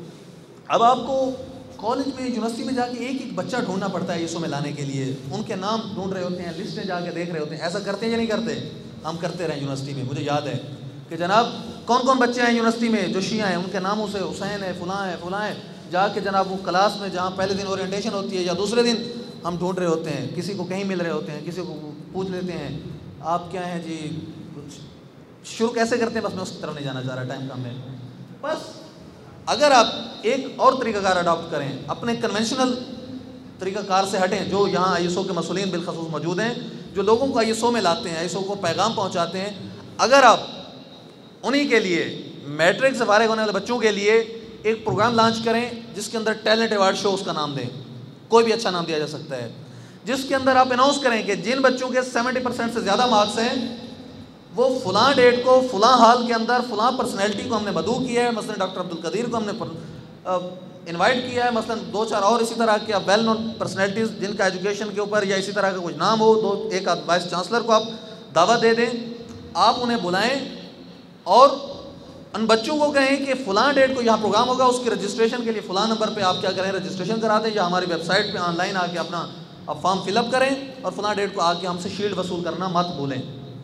اب آپ کو کالج میں، یونیورسٹی میں جا کے ایک ایک بچہ ڈھونڈنا پڑتا ہے ISO میں لانے کے لیے، ان کے نام ڈھونڈ رہے ہوتے ہیں، لسٹیں جا کے دیکھ رہے ہوتے ہیں۔ ایسا کرتے ہیں یا نہیں کرتے؟ ہم کرتے رہے یونیورسٹی میں۔ مجھے یاد ہے کہ جناب کون کون بچے ہیں یونیورسٹی میں جو شیعہ ہیں، ان کے ناموں سے حسین ہے، فلاں ہے، جا کے جناب وہ کلاس میں جہاں پہلے دن اورینٹیشن ہوتی ہے یا دوسرے دن ہم ڈھونڈ رہے ہوتے ہیں، کسی کو کہیں مل رہے ہوتے ہیں، کسی کو پوچھ لیتے ہیں آپ کیا ہیں جی، کچھ شروع کیسے کرتے ہیں، بس میں اس کی طرف نہیں جانا چاہ رہا، ٹائم کم ہے۔ بس اگر آپ ایک اور طریقہ کار اڈاپٹ کریں، اپنے کنونشنل طریقہ کار سے ہٹیں، جو یہاں ISO کے مسئولین بالخصوص موجود ہیں، جو لوگوں کو ISO میں لاتے ہیں، ISO کو پیغام پہنچاتے ہیں، اگر آپ انہی کے لیے، میٹرک سے فارغ ہونے والے بچوں کے لیے ایک پروگرام لانچ کریں جس کے اندر ٹیلنٹ ایوارڈ شو، اس کا نام دیں، کوئی بھی اچھا نام دیا جا سکتا ہے، جس کے اندر آپ اناؤنس کریں کہ جن بچوں کے 70% سے زیادہ مارکس ہیں، وہ فلاں ڈیٹ کو فلاں ہال کے اندر فلاں پرسنالٹی کو ہم نے مدعو کیا ہے، مثلا ڈاکٹر عبدالقدیر کو ہم نے انوائٹ کیا ہے، مثلا 2-4 اور اسی طرح کے ویل نون پرسنالٹیز جن کا ایجوکیشن کے اوپر یا اسی طرح کا کچھ نام ہو، ایک آدھ وائس چانسلر کو آپ دعوت دے دیں، آپ انہیں بلائیں اور ان بچوں کو کہیں کہ فلاں ڈیٹ کو یہاں پروگرام ہوگا، اس کی رجسٹریشن کے لیے فلاں نمبر پہ آپ کیا کریں، رجسٹریشن کرا دیں، یا ہماری ویب سائٹ پہ آن لائن آ کے اپنا آپ فارم فل اپ کریں، اور فلاں ڈیٹ کو آ کے ہم سے شیلڈ وصول کرنا مت بھولیں۔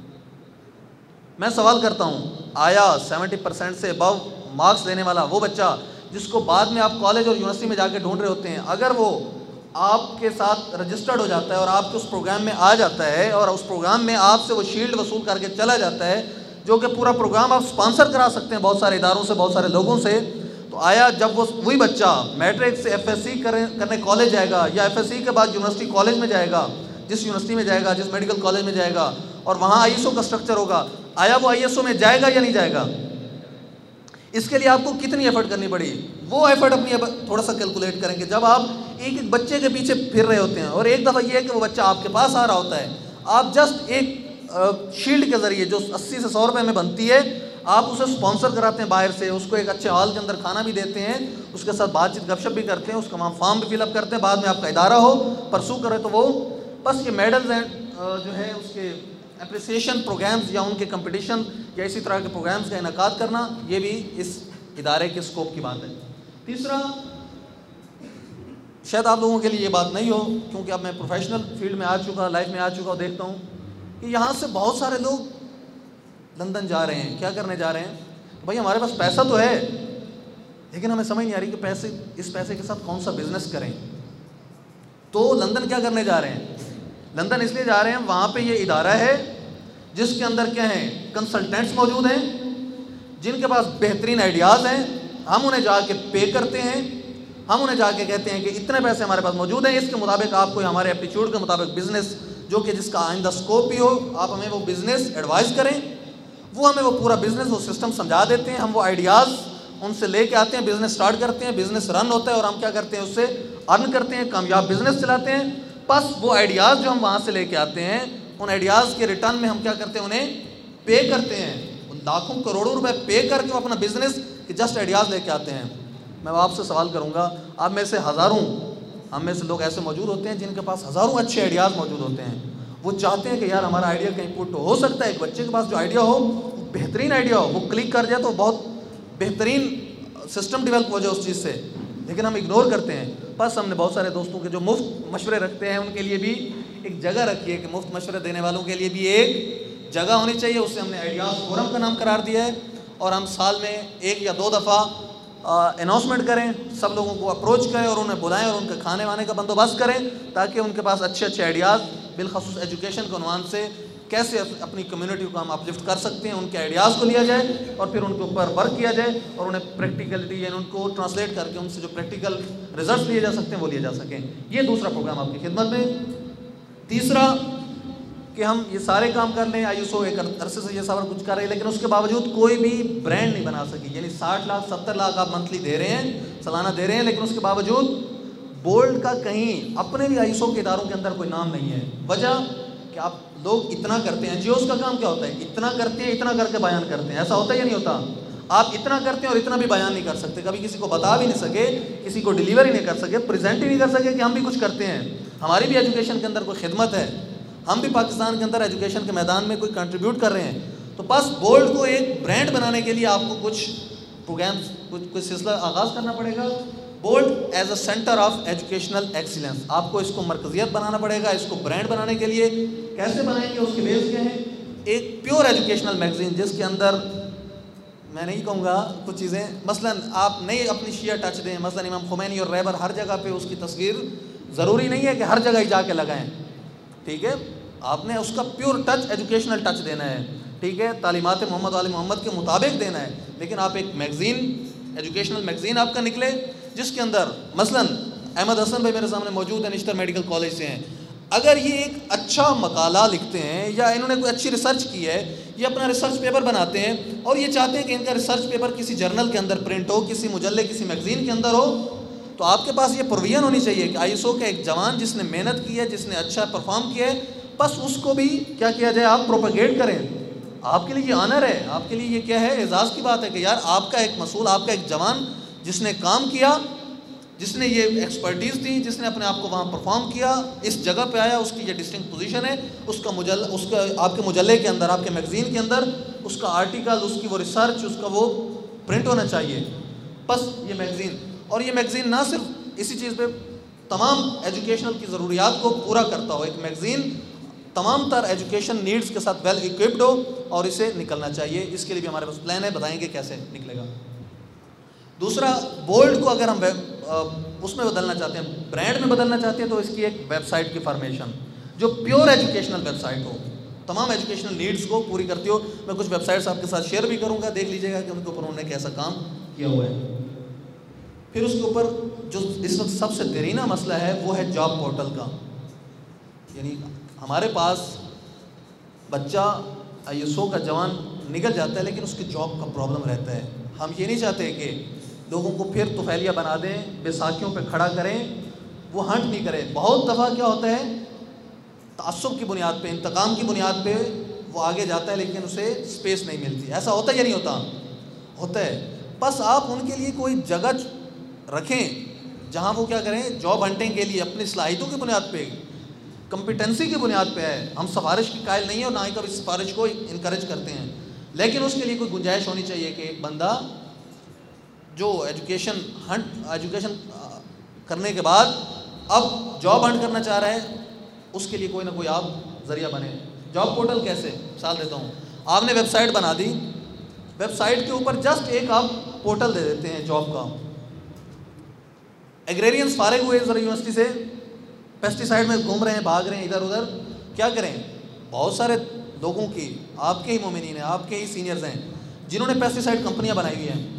میں سوال کرتا ہوں، آیا 70% سے ابو مارکس لینے والا وہ بچہ جس کو بعد میں آپ کالج اور یونیورسٹی میں جا کے ڈھونڈ رہے ہوتے ہیں، اگر وہ آپ کے ساتھ رجسٹرڈ ہو جاتا ہے اور آپ کے اس پروگرام میں آ جاتا ہے اور اس پروگرام میں آپ سے وہ شیلڈ وصول کر کے چلا جاتا ہے، جو کہ پورا پروگرام آپ سپانسر کرا سکتے ہیں بہت سارے اداروں سے، بہت سارے لوگوں سے، تو آیا جب وہی بچہ میٹرک سے FSC کرنے کالج جائے گا یا FSC کے بعد یونیورسٹی کالج میں جائے گا، جس یونیورسٹی میں جائے گا، جس میڈیکل کالج میں جائے گا، اور وہاں ISO کا اسٹرکچر ہوگا، آیا وہ ISO میں جائے گا یا نہیں جائے گا؟ اس کے لیے آپ کو کتنی ایفرٹ کرنی پڑی؟ وہ ایفرٹ اپنی تھوڑا سا کیلکولیٹ کریں کہ جب آپ ایک ایک بچے کے پیچھے پھر رہے ہوتے ہیں، اور ایک دفعہ یہ ہے کہ وہ بچہ آپ کے پاس آ رہا ہوتا ہے، آپ جسٹ ایک شیلڈ کے ذریعے جو 80 سے 100 روپے میں بنتی ہے، آپ اسے اسپانسر کراتے ہیں باہر سے، اس کو ایک اچھے ہال کے اندر کھانا بھی دیتے ہیں، اس کے ساتھ بات چیت گپ شپ بھی کرتے ہیں، اس کا فارم بھی فل اپ کرتے ہیں، بعد میں آپ کا ادارہ ہو پرسو کرے تو وہ بس یہ میڈلز ہیں جو ہے اس کے اپریسیشن پروگرامز یا ان کے کمپٹیشن یا اسی طرح کے پروگرامز کا انعقاد کرنا، یہ بھی اس ادارے کے اسکوپ کی بات ہے۔ تیسرا، شاید آپ لوگوں کے لیے یہ بات نہیں ہو کیونکہ اب میں پروفیشنل فیلڈ میں آ چکا، لائف میں آ چکا اور دیکھتا ہوں کہ یہاں سے بہت سارے لوگ لندن جا رہے ہیں۔ کیا کرنے جا رہے ہیں؟ بھائی ہمارے پاس پیسہ تو ہے لیکن ہمیں سمجھ نہیں آ رہی کہ اس پیسے کے ساتھ کون سا بزنس کریں۔ تو لندن کیا کرنے جا رہے ہیں؟ لندن اس لیے جا رہے ہیں وہاں پہ یہ ادارہ ہے جس کے اندر کیا ہیں، کنسلٹنٹس موجود ہیں جن کے پاس بہترین آئیڈیاز ہیں، ہم انہیں جا کے پے کرتے ہیں، ہم انہیں جا کے کہتے ہیں کہ اتنے پیسے ہمارے پاس موجود ہیں، اس کے مطابق آپ کو ہمارے ایپٹیچیوڈ کے مطابق بزنس جو کہ جس کا آئندہ اسکوپ بھی ہو، آپ ہمیں وہ بزنس ایڈوائز کریں، وہ ہمیں وہ پورا بزنس وہ سسٹم سمجھا دیتے ہیں، ہم وہ آئیڈیاز ان سے لے کے آتے ہیں، بزنس سٹارٹ کرتے ہیں، بزنس رن ہوتا ہے اور ہم کیا کرتے ہیں، اس سے ارن کرتے ہیں، کامیاب بزنس چلاتے ہیں۔ بس وہ آئیڈیاز جو ہم وہاں سے لے کے آتے ہیں، ان آئیڈیاز کے ریٹرن میں ہم کیا کرتے ہیں، انہیں پے کرتے ہیں، لاکھوں کروڑوں روپے پے کر کے وہ اپنا بزنس کے جسٹ آئیڈیاز لے کے آتے ہیں۔ میں آپ سے سوال کروں گا، آپ میں سے ہزاروں، ہم میں سے لوگ ایسے موجود ہوتے ہیں جن کے پاس ہزاروں اچھے آئیڈیاز موجود ہوتے ہیں، وہ چاہتے ہیں کہ یار ہمارا آئیڈیا کہیں پٹ ہو سکتا ہے، ایک بچے کے پاس جو آئیڈیا ہو وہ بہترین آئیڈیا ہو، وہ کلک کر جائے تو بہت بہترین سسٹم ڈیولپ ہو جائے اس چیز سے، لیکن ہم اگنور کرتے ہیں۔ بس ہم نے بہت سارے دوستوں کے جو مفت مشورے رکھتے ہیں ان کے لیے بھی ایک جگہ رکھی ہے کہ مفت مشورے دینے والوں کے لیے بھی ایک جگہ ہونی چاہیے، اس سے ہم نے آئیڈیاز فورم کا نام قرار دیا ہے، اور ہم سال میں 1 یا 2 دفعہ اناؤنسمنٹ کریں، سب لوگوں کو اپروچ کریں اور انہیں بلائیں اور ان کے کھانے وانے کا بندوبست کریں تاکہ ان کے پاس اچھے اچھے آئیڈیاز بالخصوص ایجوکیشن کے عنوان سے کیسے اپنی کمیونٹی کو ہم اپلفٹ کر سکتے ہیں، ان کے آئیڈیاز کو لیا جائے اور پھر ان کے اوپر ورک کیا جائے اور انہیں پریکٹیکلٹی یعنی ان کو ٹرانسلیٹ کر کے ان سے جو پریکٹیکل ریزلٹس لیے جا سکتے ہیں وہ لیے جا سکیں۔ یہ دوسرا پروگرام آپ کی خدمت میں۔ تیسرا کہ ہم یہ سارے کام کر لیں، ISO ایک عرصے سے یہ سارا کچھ کر رہے ہیں لیکن اس کے باوجود کوئی بھی برانڈ نہیں بنا سکی، یعنی 60 لاکھ 70 لاکھ آپ منتھلی دے رہے ہیں، سالانہ دے رہے ہیں، لیکن اس کے باوجود بولڈ کا کہیں اپنے بھی ISO کے اداروں کے اندر کوئی نام نہیں ہے۔ وجہ کہ آپ لوگ اتنا کرتے ہیں، NGOs کا کام کیا ہوتا ہے، اتنا کرتے ہیں، اتنا کر کے بیان کرتے ہیں، ایسا ہوتا ہے یا نہیں ہوتا؟ آپ اتنا کرتے ہیں اور اتنا بھی بیان نہیں کر سکتے، کبھی کسی کو بتا بھی نہیں سکے، کسی کو ڈیلیور ہی نہیں کر سکے، پریزنٹ ہی نہیں کر سکے کہ ہم بھی کچھ کرتے ہیں، ہماری بھی ایجوکیشن کے اندر کوئی خدمت ہے، ہم بھی پاکستان کے اندر ایجوکیشن کے میدان میں کوئی کنٹریبیوٹ کر رہے ہیں۔ تو بس بولڈ کو ایک برانڈ بنانے کے لیے آپ کو کچھ پروگرامز کچھ سلسلہ آغاز کرنا پڑے گا۔ Bold as a centre of educational excellence, آپ کو اس کو مرکزیت بنانا پڑے گا۔ اس کو برانڈ بنانے کے لیے کیسے بنائیں گے، اس کے بیس کیا ہیں؟ ایک پیور ایجوکیشنل میگزین جس کے اندر میں نہیں کہوں گا کچھ چیزیں، مثلا آپ نہیں اپنی شیعہ ٹچ دیں، مثلا امام خمینی اور رہبر ہر جگہ پہ اس کی تصویر ضروری نہیں ہے کہ ہر جگہ ہی جا کے لگائیں، ٹھیک ہے؟ آپ نے اس کا پیور ٹچ ایجوکیشنل ٹچ دینا ہے، ٹھیک ہے؟ تعلیمات محمد علی محمد کے مطابق دینا ہے، لیکن آپ ایک میگزین، ایجوکیشنل میگزین آپ کا نکلے جس کے اندر مثلا احمد حسن بھائی میرے سامنے موجود ہیں، نشتر میڈیکل کالج سے ہیں، اگر یہ ایک اچھا مقالہ لکھتے ہیں یا انہوں نے کوئی اچھی ریسرچ کی ہے، یہ اپنا ریسرچ پیپر بناتے ہیں اور یہ چاہتے ہیں کہ ان کا ریسرچ پیپر کسی جرنل کے اندر پرنٹ ہو، کسی مجلے، کسی میگزین کے اندر ہو، تو آپ کے پاس یہ پروویژن ہونی چاہیے کہ ISO کا ایک جوان جس نے محنت کی ہے، جس نے اچھا پرفارم کیا ہے، بس اس کو بھی کیا کیا جائے، آپ پروپیگیٹ کریں۔ آپ کے لیے یہ آنر ہے، آپ کے لیے یہ کیا ہے، اعزاز کی بات ہے کہ یار آپ کا ایک مسئول، آپ کا ایک جوان جس نے کام کیا، جس نے یہ ایکسپرٹیز دی، جس نے اپنے آپ کو وہاں پرفارم کیا، اس جگہ پہ آیا، اس کی یہ ڈسٹنکٹ پوزیشن ہے، اس کا آپ کے مجلے کے اندر، آپ کے میگزین کے اندر اس کا آرٹیکل، اس کی وہ ریسرچ، اس کا وہ پرنٹ ہونا چاہیے۔ بس یہ میگزین، اور یہ میگزین نہ صرف اسی چیز پہ تمام ایجوکیشنل کی ضروریات کو پورا کرتا ہو، ایک میگزین تمام تر ایجوکیشن نیڈز کے ساتھ ویل اکوپڈ ہو اور اسے نکلنا چاہیے۔ اس کے لیے بھی ہمارے پاس پلان ہے، بتائیں گے کیسے نکلے گا۔ دوسرا، بولڈ کو اگر ہم اس میں بدلنا چاہتے ہیں، برانڈ میں بدلنا چاہتے ہیں، تو اس کی ایک ویب سائٹ کی فارمیشن جو پیور ایجوکیشنل ویب سائٹ ہو، تمام ایجوکیشنل نیڈز کو پوری کرتی ہو۔ میں کچھ ویب سائٹس آپ کے ساتھ شیئر بھی کروں گا، دیکھ لیجیے گا کہ ان کے اوپر انہوں نے کیسا کام کیا ہوا ہے۔ پھر اس کے اوپر جو اس وقت سب سے دیرینہ مسئلہ ہے وہ ہے جاب پورٹل کا. یعنی ہمارے پاس بچہ ISO کا جوان نکل جاتا ہے لیکن اس کی جاب کا پرابلم رہتا ہے. ہم یہ نہیں چاہتے کہ لوگوں کو پھر طفیلیہ بنا دیں, بیساکھیوں پہ کھڑا کریں, وہ ہنٹ نہیں کرے. بہت دفعہ کیا ہوتا ہے, تعصب کی بنیاد پہ, انتقام کی بنیاد پہ وہ آگے جاتا ہے لیکن اسے اسپیس نہیں ملتی. ایسا ہوتا ہے یا نہیں ہوتا؟ ہوتا ہے. بس آپ ان کے لیے کوئی جگہ رکھیں جہاں وہ کیا کریں, جاب ہنٹنگ کے لیے اپنی صلاحیتوں کی بنیاد پہ, کمپیٹنسی کی بنیاد پہ ہے. ہم سفارش کی قائل نہیں ہیں اور نہ ہی کبھی سفارش کو انکریج کرتے ہیں, لیکن اس کے لیے کوئی گنجائش ہونی چاہیے کہ ایک بندہ جو ایجوکیشن کرنے کے بعد اب جاب ہنٹ کرنا چاہ رہا ہے, اس کے لیے کوئی نہ کوئی آپ ذریعہ بنے. جاب پورٹل کیسے, مثال دیتا ہوں. آپ نے ویب سائٹ بنا دی, ویب سائٹ کے اوپر جسٹ ایک آپ پورٹل دے دیتے ہیں جاب کا. ایگریرینس فارغ ہوئے ذرا یونیورسٹی سے, پیسٹی سائڈ میں گھوم رہے ہیں, بھاگ رہے ہیں ادھر ادھر, کیا کریں؟ بہت سارے لوگوں کی, آپ کے ہی مومنین ہیں, آپ کے ہی سینئرز ہیں جنہوں نے پیسٹی سائڈ کمپنیاں بنائی ہوئی ہیں.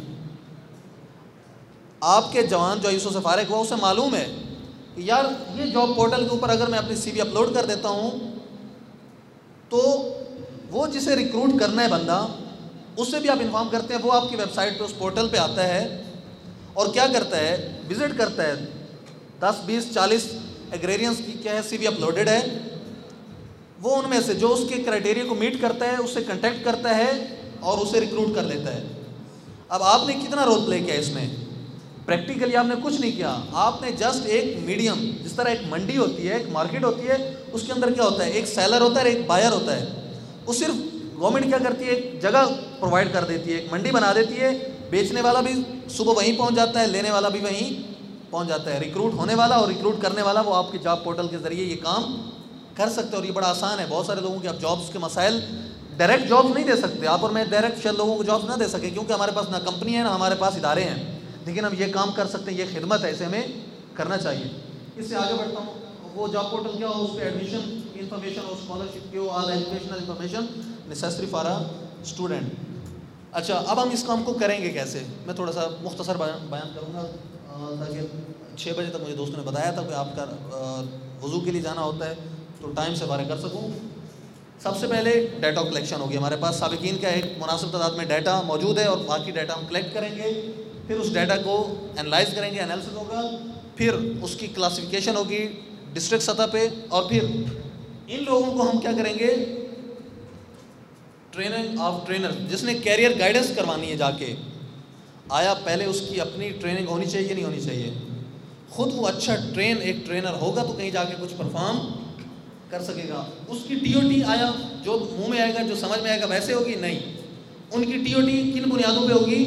آپ کے جوان جو ISO سے فارغ ہوا اسے معلوم ہے کہ یار یہ جاب پورٹل کے اوپر اگر میں اپنی CV اپلوڈ کر دیتا ہوں تو وہ جسے ریکروٹ کرنا ہے بندہ, اس سے بھی آپ انفارم کرتے ہیں, وہ آپ کی ویب سائٹ پہ اس پورٹل پہ آتا ہے اور کیا کرتا ہے, وزٹ کرتا ہے. 10 20 40 ایگریرینس کی کیا ہے CV اپلوڈڈ ہے, وہ ان میں سے جو اس کے کرائٹیریا کو میٹ کرتا ہے اس سے کنٹیکٹ کرتا ہے اور اسے ریکروٹ کر لیتا ہے. اب آپ نے کتنا رول پلے کیا اس میں؟ پریکٹیکلی آپ نے کچھ نہیں کیا. آپ نے جسٹ ایک میڈیم, جس طرح ایک منڈی ہوتی ہے, ایک مارکیٹ ہوتی ہے, اس کے اندر کیا ہوتا ہے, ایک سیلر ہوتا ہے اور ایک بائر ہوتا ہے. وہ صرف گورنمنٹ کیا کرتی ہے, ایک جگہ پرووائڈ کر دیتی ہے, ایک منڈی بنا دیتی ہے, بیچنے والا بھی صبح وہیں پہنچ جاتا ہے, لینے والا بھی وہیں پہنچ جاتا ہے. ریکروٹ ہونے والا اور ریکروٹ کرنے والا وہ آپ کے جاب پورٹل کے ذریعے یہ کام کر سکتے ہیں, اور یہ بڑا آسان ہے. بہت سارے لوگوں کے آپ جابس کے مسائل, ڈائریکٹ جابس نہیں دے سکتے آپ اور میں, ڈائریکٹ شاید لوگوں کو جابس نہ دے سکیں کیونکہ ہمارے پاس نہ کمپنی ہے نہ ہمارے پاس ادارے ہیں, لیکن ہم یہ کام کر سکتے ہیں. یہ خدمت ہے, اسے ہمیں کرنا چاہیے. اس سے آگے بڑھتا ہوں. وہ جاب پورٹل کیا ہو, اس پہ ایڈمیشن انفارمیشن اور اسکالرشپ کی ہو, all educational information necessary for a student. اچھا, اب ہم اس کام کو کریں گے کیسے, میں تھوڑا سا مختصر بیان کروں گا تاکہ 6 بجے تک مجھے دوستوں نے بتایا تھا کہ آپ کا وضو کے لیے جانا ہوتا ہے تو ٹائم سے فارغ کر سکوں. سب سے پہلے ڈیٹا کلیکشن ہوگی. ہمارے پاس سابقین کا ایک مناسب تعداد میں ڈیٹا موجود ہے اور باقی ڈیٹا ہم کلیکٹ کریں گے. پھر اس ڈیٹا کو انالائز کریں گے, انالیسس ہوگا, پھر اس کی کلاسیفیکیشن ہوگی ڈسٹرکٹ سطح پہ, اور پھر ان لوگوں کو ہم کیا کریں گے, ٹریننگ آف ٹرینر, جس نے کیریئر گائیڈنس کروانی ہے جا کے, آیا پہلے اس کی اپنی ٹریننگ ہونی چاہیے نہیں ہونی چاہیے. خود وہ اچھا ایک ٹرینر ہوگا تو کہیں جا کے کچھ پرفارم کر سکے گا. اس کی TOT آیا جو منہ میں آئے گا, جو سمجھ میں آئے گا ویسے ہوگی نہیں. ان کی TOT کن بنیادوں پہ ہوگی,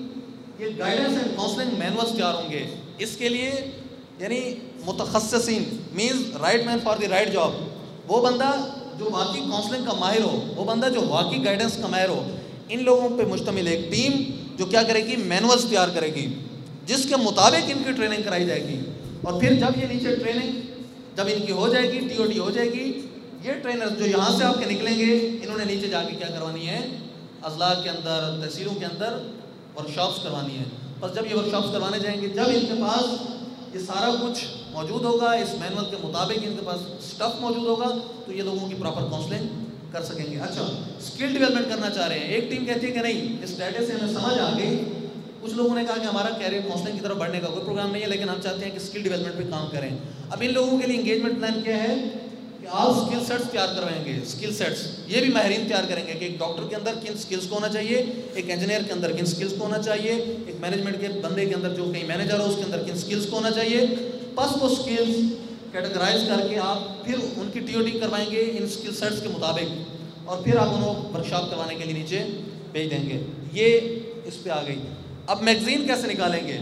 یہ گائیڈنس اینڈ کاؤنسلنگ مینولس تیار ہوں گے. اس کے لیے یعنی متخصصین means right man for the right job, وہ بندہ جو واقعی کاؤنسلنگ کا ماہر ہو, وہ بندہ جو واقعی گائیڈنس کا ماہر ہو. ان لوگوں پہ مشتمل ایک ٹیم جو کیا کرے گی, مینولس تیار کرے گی جس کے مطابق ان کی ٹریننگ کرائی جائے گی. اور پھر جب یہ نیچے ٹریننگ جب ان کی ہو جائے گی, TOT ہو جائے گی, یہ ٹرینر جو یہاں سے آپ کے نکلیں گے, انہوں نے نیچے جا کے کیا کروانی ہے, اضلاع کے اندر, تحصیلوں کے اندر ورکشاپس کروانی ہے. بس جب یہ ورکشاپس کروانے جائیں گے, جب ان کے پاس یہ سارا کچھ موجود ہوگا, اس مینول کے مطابق ان کے پاس اسٹف موجود ہوگا, تو یہ لوگوں کی پراپر کاؤنسلنگ کر سکیں گے. اچھا, اسکل ڈیولپمنٹ کرنا چاہ رہے ہیں. ایک ٹیم کہتی ہے کہ نہیں, اس ڈیٹا سے ہمیں سمجھ آ گئی. کچھ لوگوں نے کہا کہ ہمارا کیریئر کاؤنسلنگ کی طرف بڑھنے کا کوئی پروگرام نہیں ہے, لیکن ہم چاہتے ہیں کہ اسکل ڈیولپمنٹ پہ کام کریں. اب ان لوگوں کے لیے انگیجمنٹ پلان کیا ہے کہ آپ اسکل سیٹس تیار کروائیں گے. اسکل سیٹس یہ بھی ماہرین تیار کریں گے کہ ایک ڈاکٹر کے اندر کن اسکلس کو ہونا چاہیے, ایک انجینئر کے اندر کن اسکلس کو ہونا چاہیے, ایک مینجمنٹ کے بندے کے اندر جو کہیں مینیجر ہو اس کے اندر کن اسکلس کو ہونا چاہیے. بس وہ اسکلس کیٹیگرائز کر کے آپ پھر ان کی TOT کروائیں گے ان اسکل سیٹس کے مطابق, اور پھر آپ انہوں ورکشاپ کروانے کے لیے نیچے بھیج دیں گے. یہ اس پہ آ گئی. اب میگزین کیسے نکالیں گے,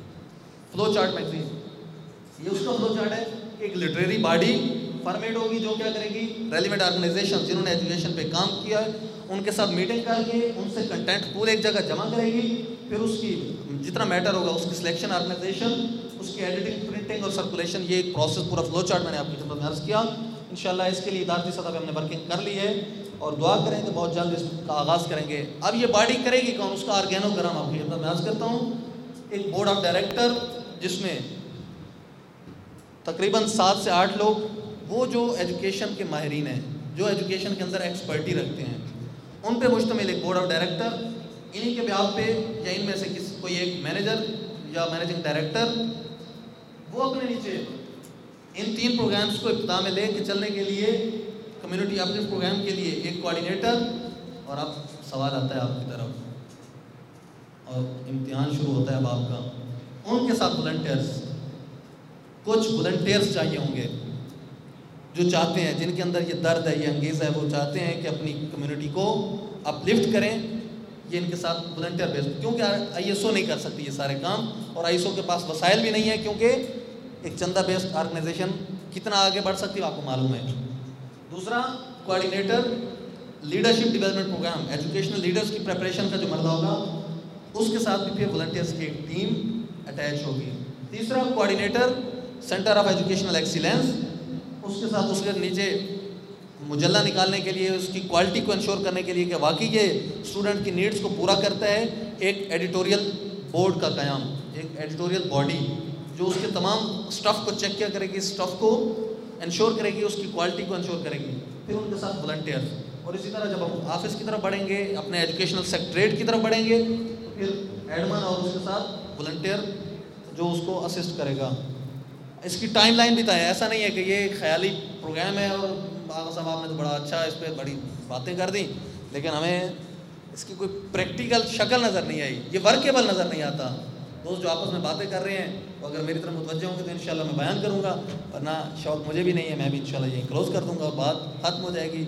فلو چارٹ میگزین, یہ اس کا فلو چارٹ ہے. ایک لٹریری باڈی فارمیٹ ہوگی جو کیا کرے گی, ریلیونٹ آرگنائزیشن جنہوں نے ایجوکیشن پہ کام کیا ہے ان کے ساتھ میٹنگ کر کے ان سے کنٹینٹ پورے ایک جگہ جمع کرے گی. پھر اس کی جتنا میٹر ہوگا اس کی سلیکشن, آرگنائزیشن, اس کی ایڈیٹنگ, پرنٹنگ اور سرکولیشن, یہ ایک پروسیس پورا فلو چارٹ میں نے آپ کی خدمت میں عرض کیا. انشاءاللہ اس کے لیے ادارتی سطح پہ ہم نے ورکنگ کر لی ہے اور دعا کریں کہ بہت جلد اس کا آغاز کریں گے. اب یہ باڈی کرے گی کون, اس کا آرگینوگرام آپ کی خدمت میں عرض کرتا ہوں. ایک بورڈ آف ڈائریکٹر جس میں تقریباً 7 سے 8 لوگ وہ جو ایجوکیشن کے ماہرین ہیں، جو ایجوکیشن کے اندر ایکسپرٹی رکھتے ہیں، ان پہ مشتمل ایک بورڈ آف ڈائریکٹر، انہی کے بیان پہ یا ان میں سے کوئی ایک مینیجر یا مینیجنگ ڈائریکٹر، وہ اپنے نیچے ان 3 پروگرامز کو ابتدا میں لے کے چلنے کے لیے کمیونٹی اپلفٹ پروگرام کے لیے ایک کوآرڈینیٹر، اور اب سوال آتا ہے آپ کی طرف اور امتحان شروع ہوتا ہے اب آپ کا، ان کے ساتھ والنٹیئرز، کچھ والنٹیئرز چاہیے ہوں گے جو چاہتے ہیں، جن کے اندر یہ درد ہے، یہ انگیز ہے، وہ چاہتے ہیں کہ اپنی کمیونٹی کو اپلفٹ کریں، یہ ان کے ساتھ والنٹیئر بیس، کیونکہ آئی ایس او نہیں کر سکتی یہ سارے کام، اور آئی ایس او کے پاس وسائل بھی نہیں ہے، کیونکہ ایک چندہ بیسڈ آرگنائزیشن کتنا آگے بڑھ سکتی ہے آپ کو معلوم ہے۔ دوسرا coordinator leadership development program, educational leaders کی پریپریشن کا جو مرحلہ ہوگا اس کے ساتھ بھی پھر والنٹیئرز کی ایک ٹیم اٹیچ ہوگی۔ تیسرا coordinator centre of educational excellence, اس کے ساتھ اس کے نیچے مجلہ نکالنے کے لیے، اس کی کوالٹی کو انشور کرنے کے لیے کہ واقعی یہ اسٹوڈنٹ کی نیڈز کو پورا کرتا ہے، ایک ایڈیٹوریل بورڈ کا قیام، ایک ایڈیٹوریل باڈی جو اس کے تمام سٹف کو چیک کیا کرے گی، سٹف کو انشور کرے گی، اس کی کوالٹی کو انشور کرے گی۔ پھر ان کے ساتھ والنٹیئر، اور اسی طرح جب ہم آفس کی طرف بڑھیں گے، اپنے ایجوکیشنل سیکٹریٹ کی طرف بڑھیں گے، تو پھر ایڈمن اور اس کے ساتھ والنٹیئر جو اس کو اسسٹ کرے گا۔ اس کی ٹائم لائن بھی طے ہے، ایسا نہیں ہے کہ یہ خیالی پروگرام ہے اور آغا صاحب آپ نے تو بڑا اچھا اس پہ بڑی باتیں کر دیں، لیکن ہمیں اس کی کوئی پریکٹیکل شکل نظر نہیں آئی، یہ ورکیبل نظر نہیں آتا۔ دوست جو آپس میں باتیں کر رہے ہیں وہ اگر میری طرف متوجہ ہوں گے تو انشاءاللہ میں بیان کروں گا، ورنہ شوق مجھے بھی نہیں ہے، میں بھی انشاءاللہ یہیں کلوز کر دوں گا اور بات ختم ہو جائے گی۔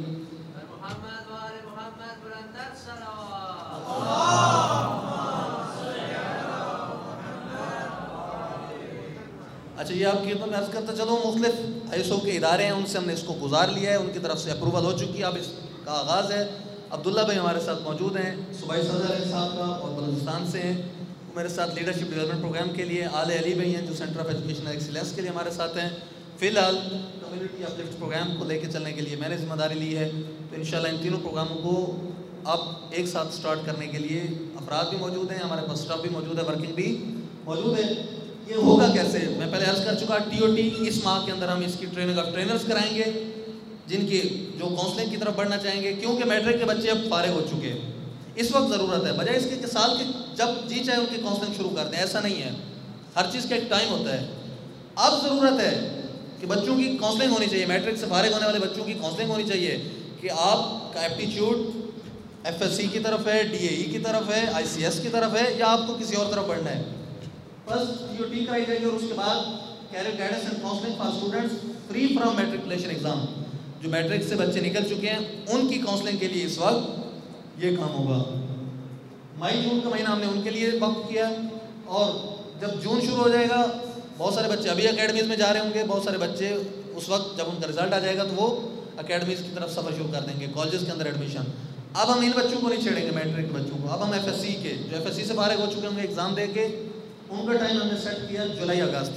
اچھا، یہ آپ کی خدمت میں عرض کرتا چلوں، مختلف آئی ایس او کے ادارے ہیں، ان سے ہم نے اس کو گزار لیا ہے، ان کی طرف سے اپروول ہو چکی ہے، اب اس کا آغاز ہے۔ عبداللہ بھائی ہمارے ساتھ موجود ہیں، صوبائی صدر صاحب کا، اور بلوچستان سے ہیں، وہ میرے ساتھ لیڈرشپ ڈیولپمنٹ پروگرام کے لیے، آل علی بھائی ہیں جو سینٹر آف ایجوکیشن ایکسیلنس کے لیے ہمارے ساتھ ہیں۔ فی الحال کمیونٹی اپلفٹ پروگرام کو لے کے چلنے کے لیے میں نے ذمہ داری لی ہے، تو انشاءاللہ ان تینوں پروگراموں کو اب ایک ساتھ سٹارٹ کرنے کے لیے افراد بھی موجود ہیں، ہمارے پاس اسٹاف بھی موجود ہے، ورکنگ بھی موجود ہے۔ یہ ہوگا کیسے؟ میں پہلے عرض کر چکا، ٹی او ٹی اس ماہ کے اندر ہم اس کی ٹریننگ آف ٹرینرز کرائیں گے، جن کی جو کاؤنسلنگ کی طرف بڑھنا چاہیں گے، کیونکہ میٹرک کے بچے اب فارغ ہو چکے ہیں، اس وقت ضرورت ہے، بجائے اس کے کہ سال کے جب جی چاہے ان کی کاؤنسلنگ شروع کر دیں، ایسا نہیں ہے، ہر چیز کا ایک ٹائم ہوتا ہے۔ اب ضرورت ہے کہ بچوں کی کاؤنسلنگ ہونی چاہیے، میٹرک سے فارغ ہونے والے بچوں کی کاؤنسلنگ ہونی چاہیے کہ آپ کا ایپٹیچیوڈ ایف ایس سی کی طرف ہے، ڈی اے ای کی طرف ہے، آئی سی ایس کی طرف ہے، یا آپ کو کسی اور طرف بڑھنا ہے۔ بس ٹی او ٹی کرائی جائے گی، اور اس کے بعد career guidance and counselling for students free from matriculation exam, جو میٹرک سے بچے نکل چکے ہیں ان کی کاؤنسلنگ کے لیے اس وقت یہ کام ہوگا۔ مئی جون کا مہینہ ہم نے ان کے لیے وقت کیا، اور جب جون شروع ہو جائے گا، بہت سارے بچے ابھی اکیڈمیز میں جا رہے ہوں گے، بہت سارے بچے اس وقت جب ان کا رزلٹ آ جائے گا تو وہ اکیڈمیز کی طرف سفر شروع کر دیں گے، کالجز کے اندر ایڈمیشن۔ اب ہم ان بچوں کو نہیں چھیڑیں گے، میٹرک کے بچوں کو، اب ہم ایف ایس سی کے جو ایف ایس سی سے فارغ ہو چکے ہوں گے ایگزام دے کے، ان کا ٹائم ہم نے سیٹ کیا جولائی اگست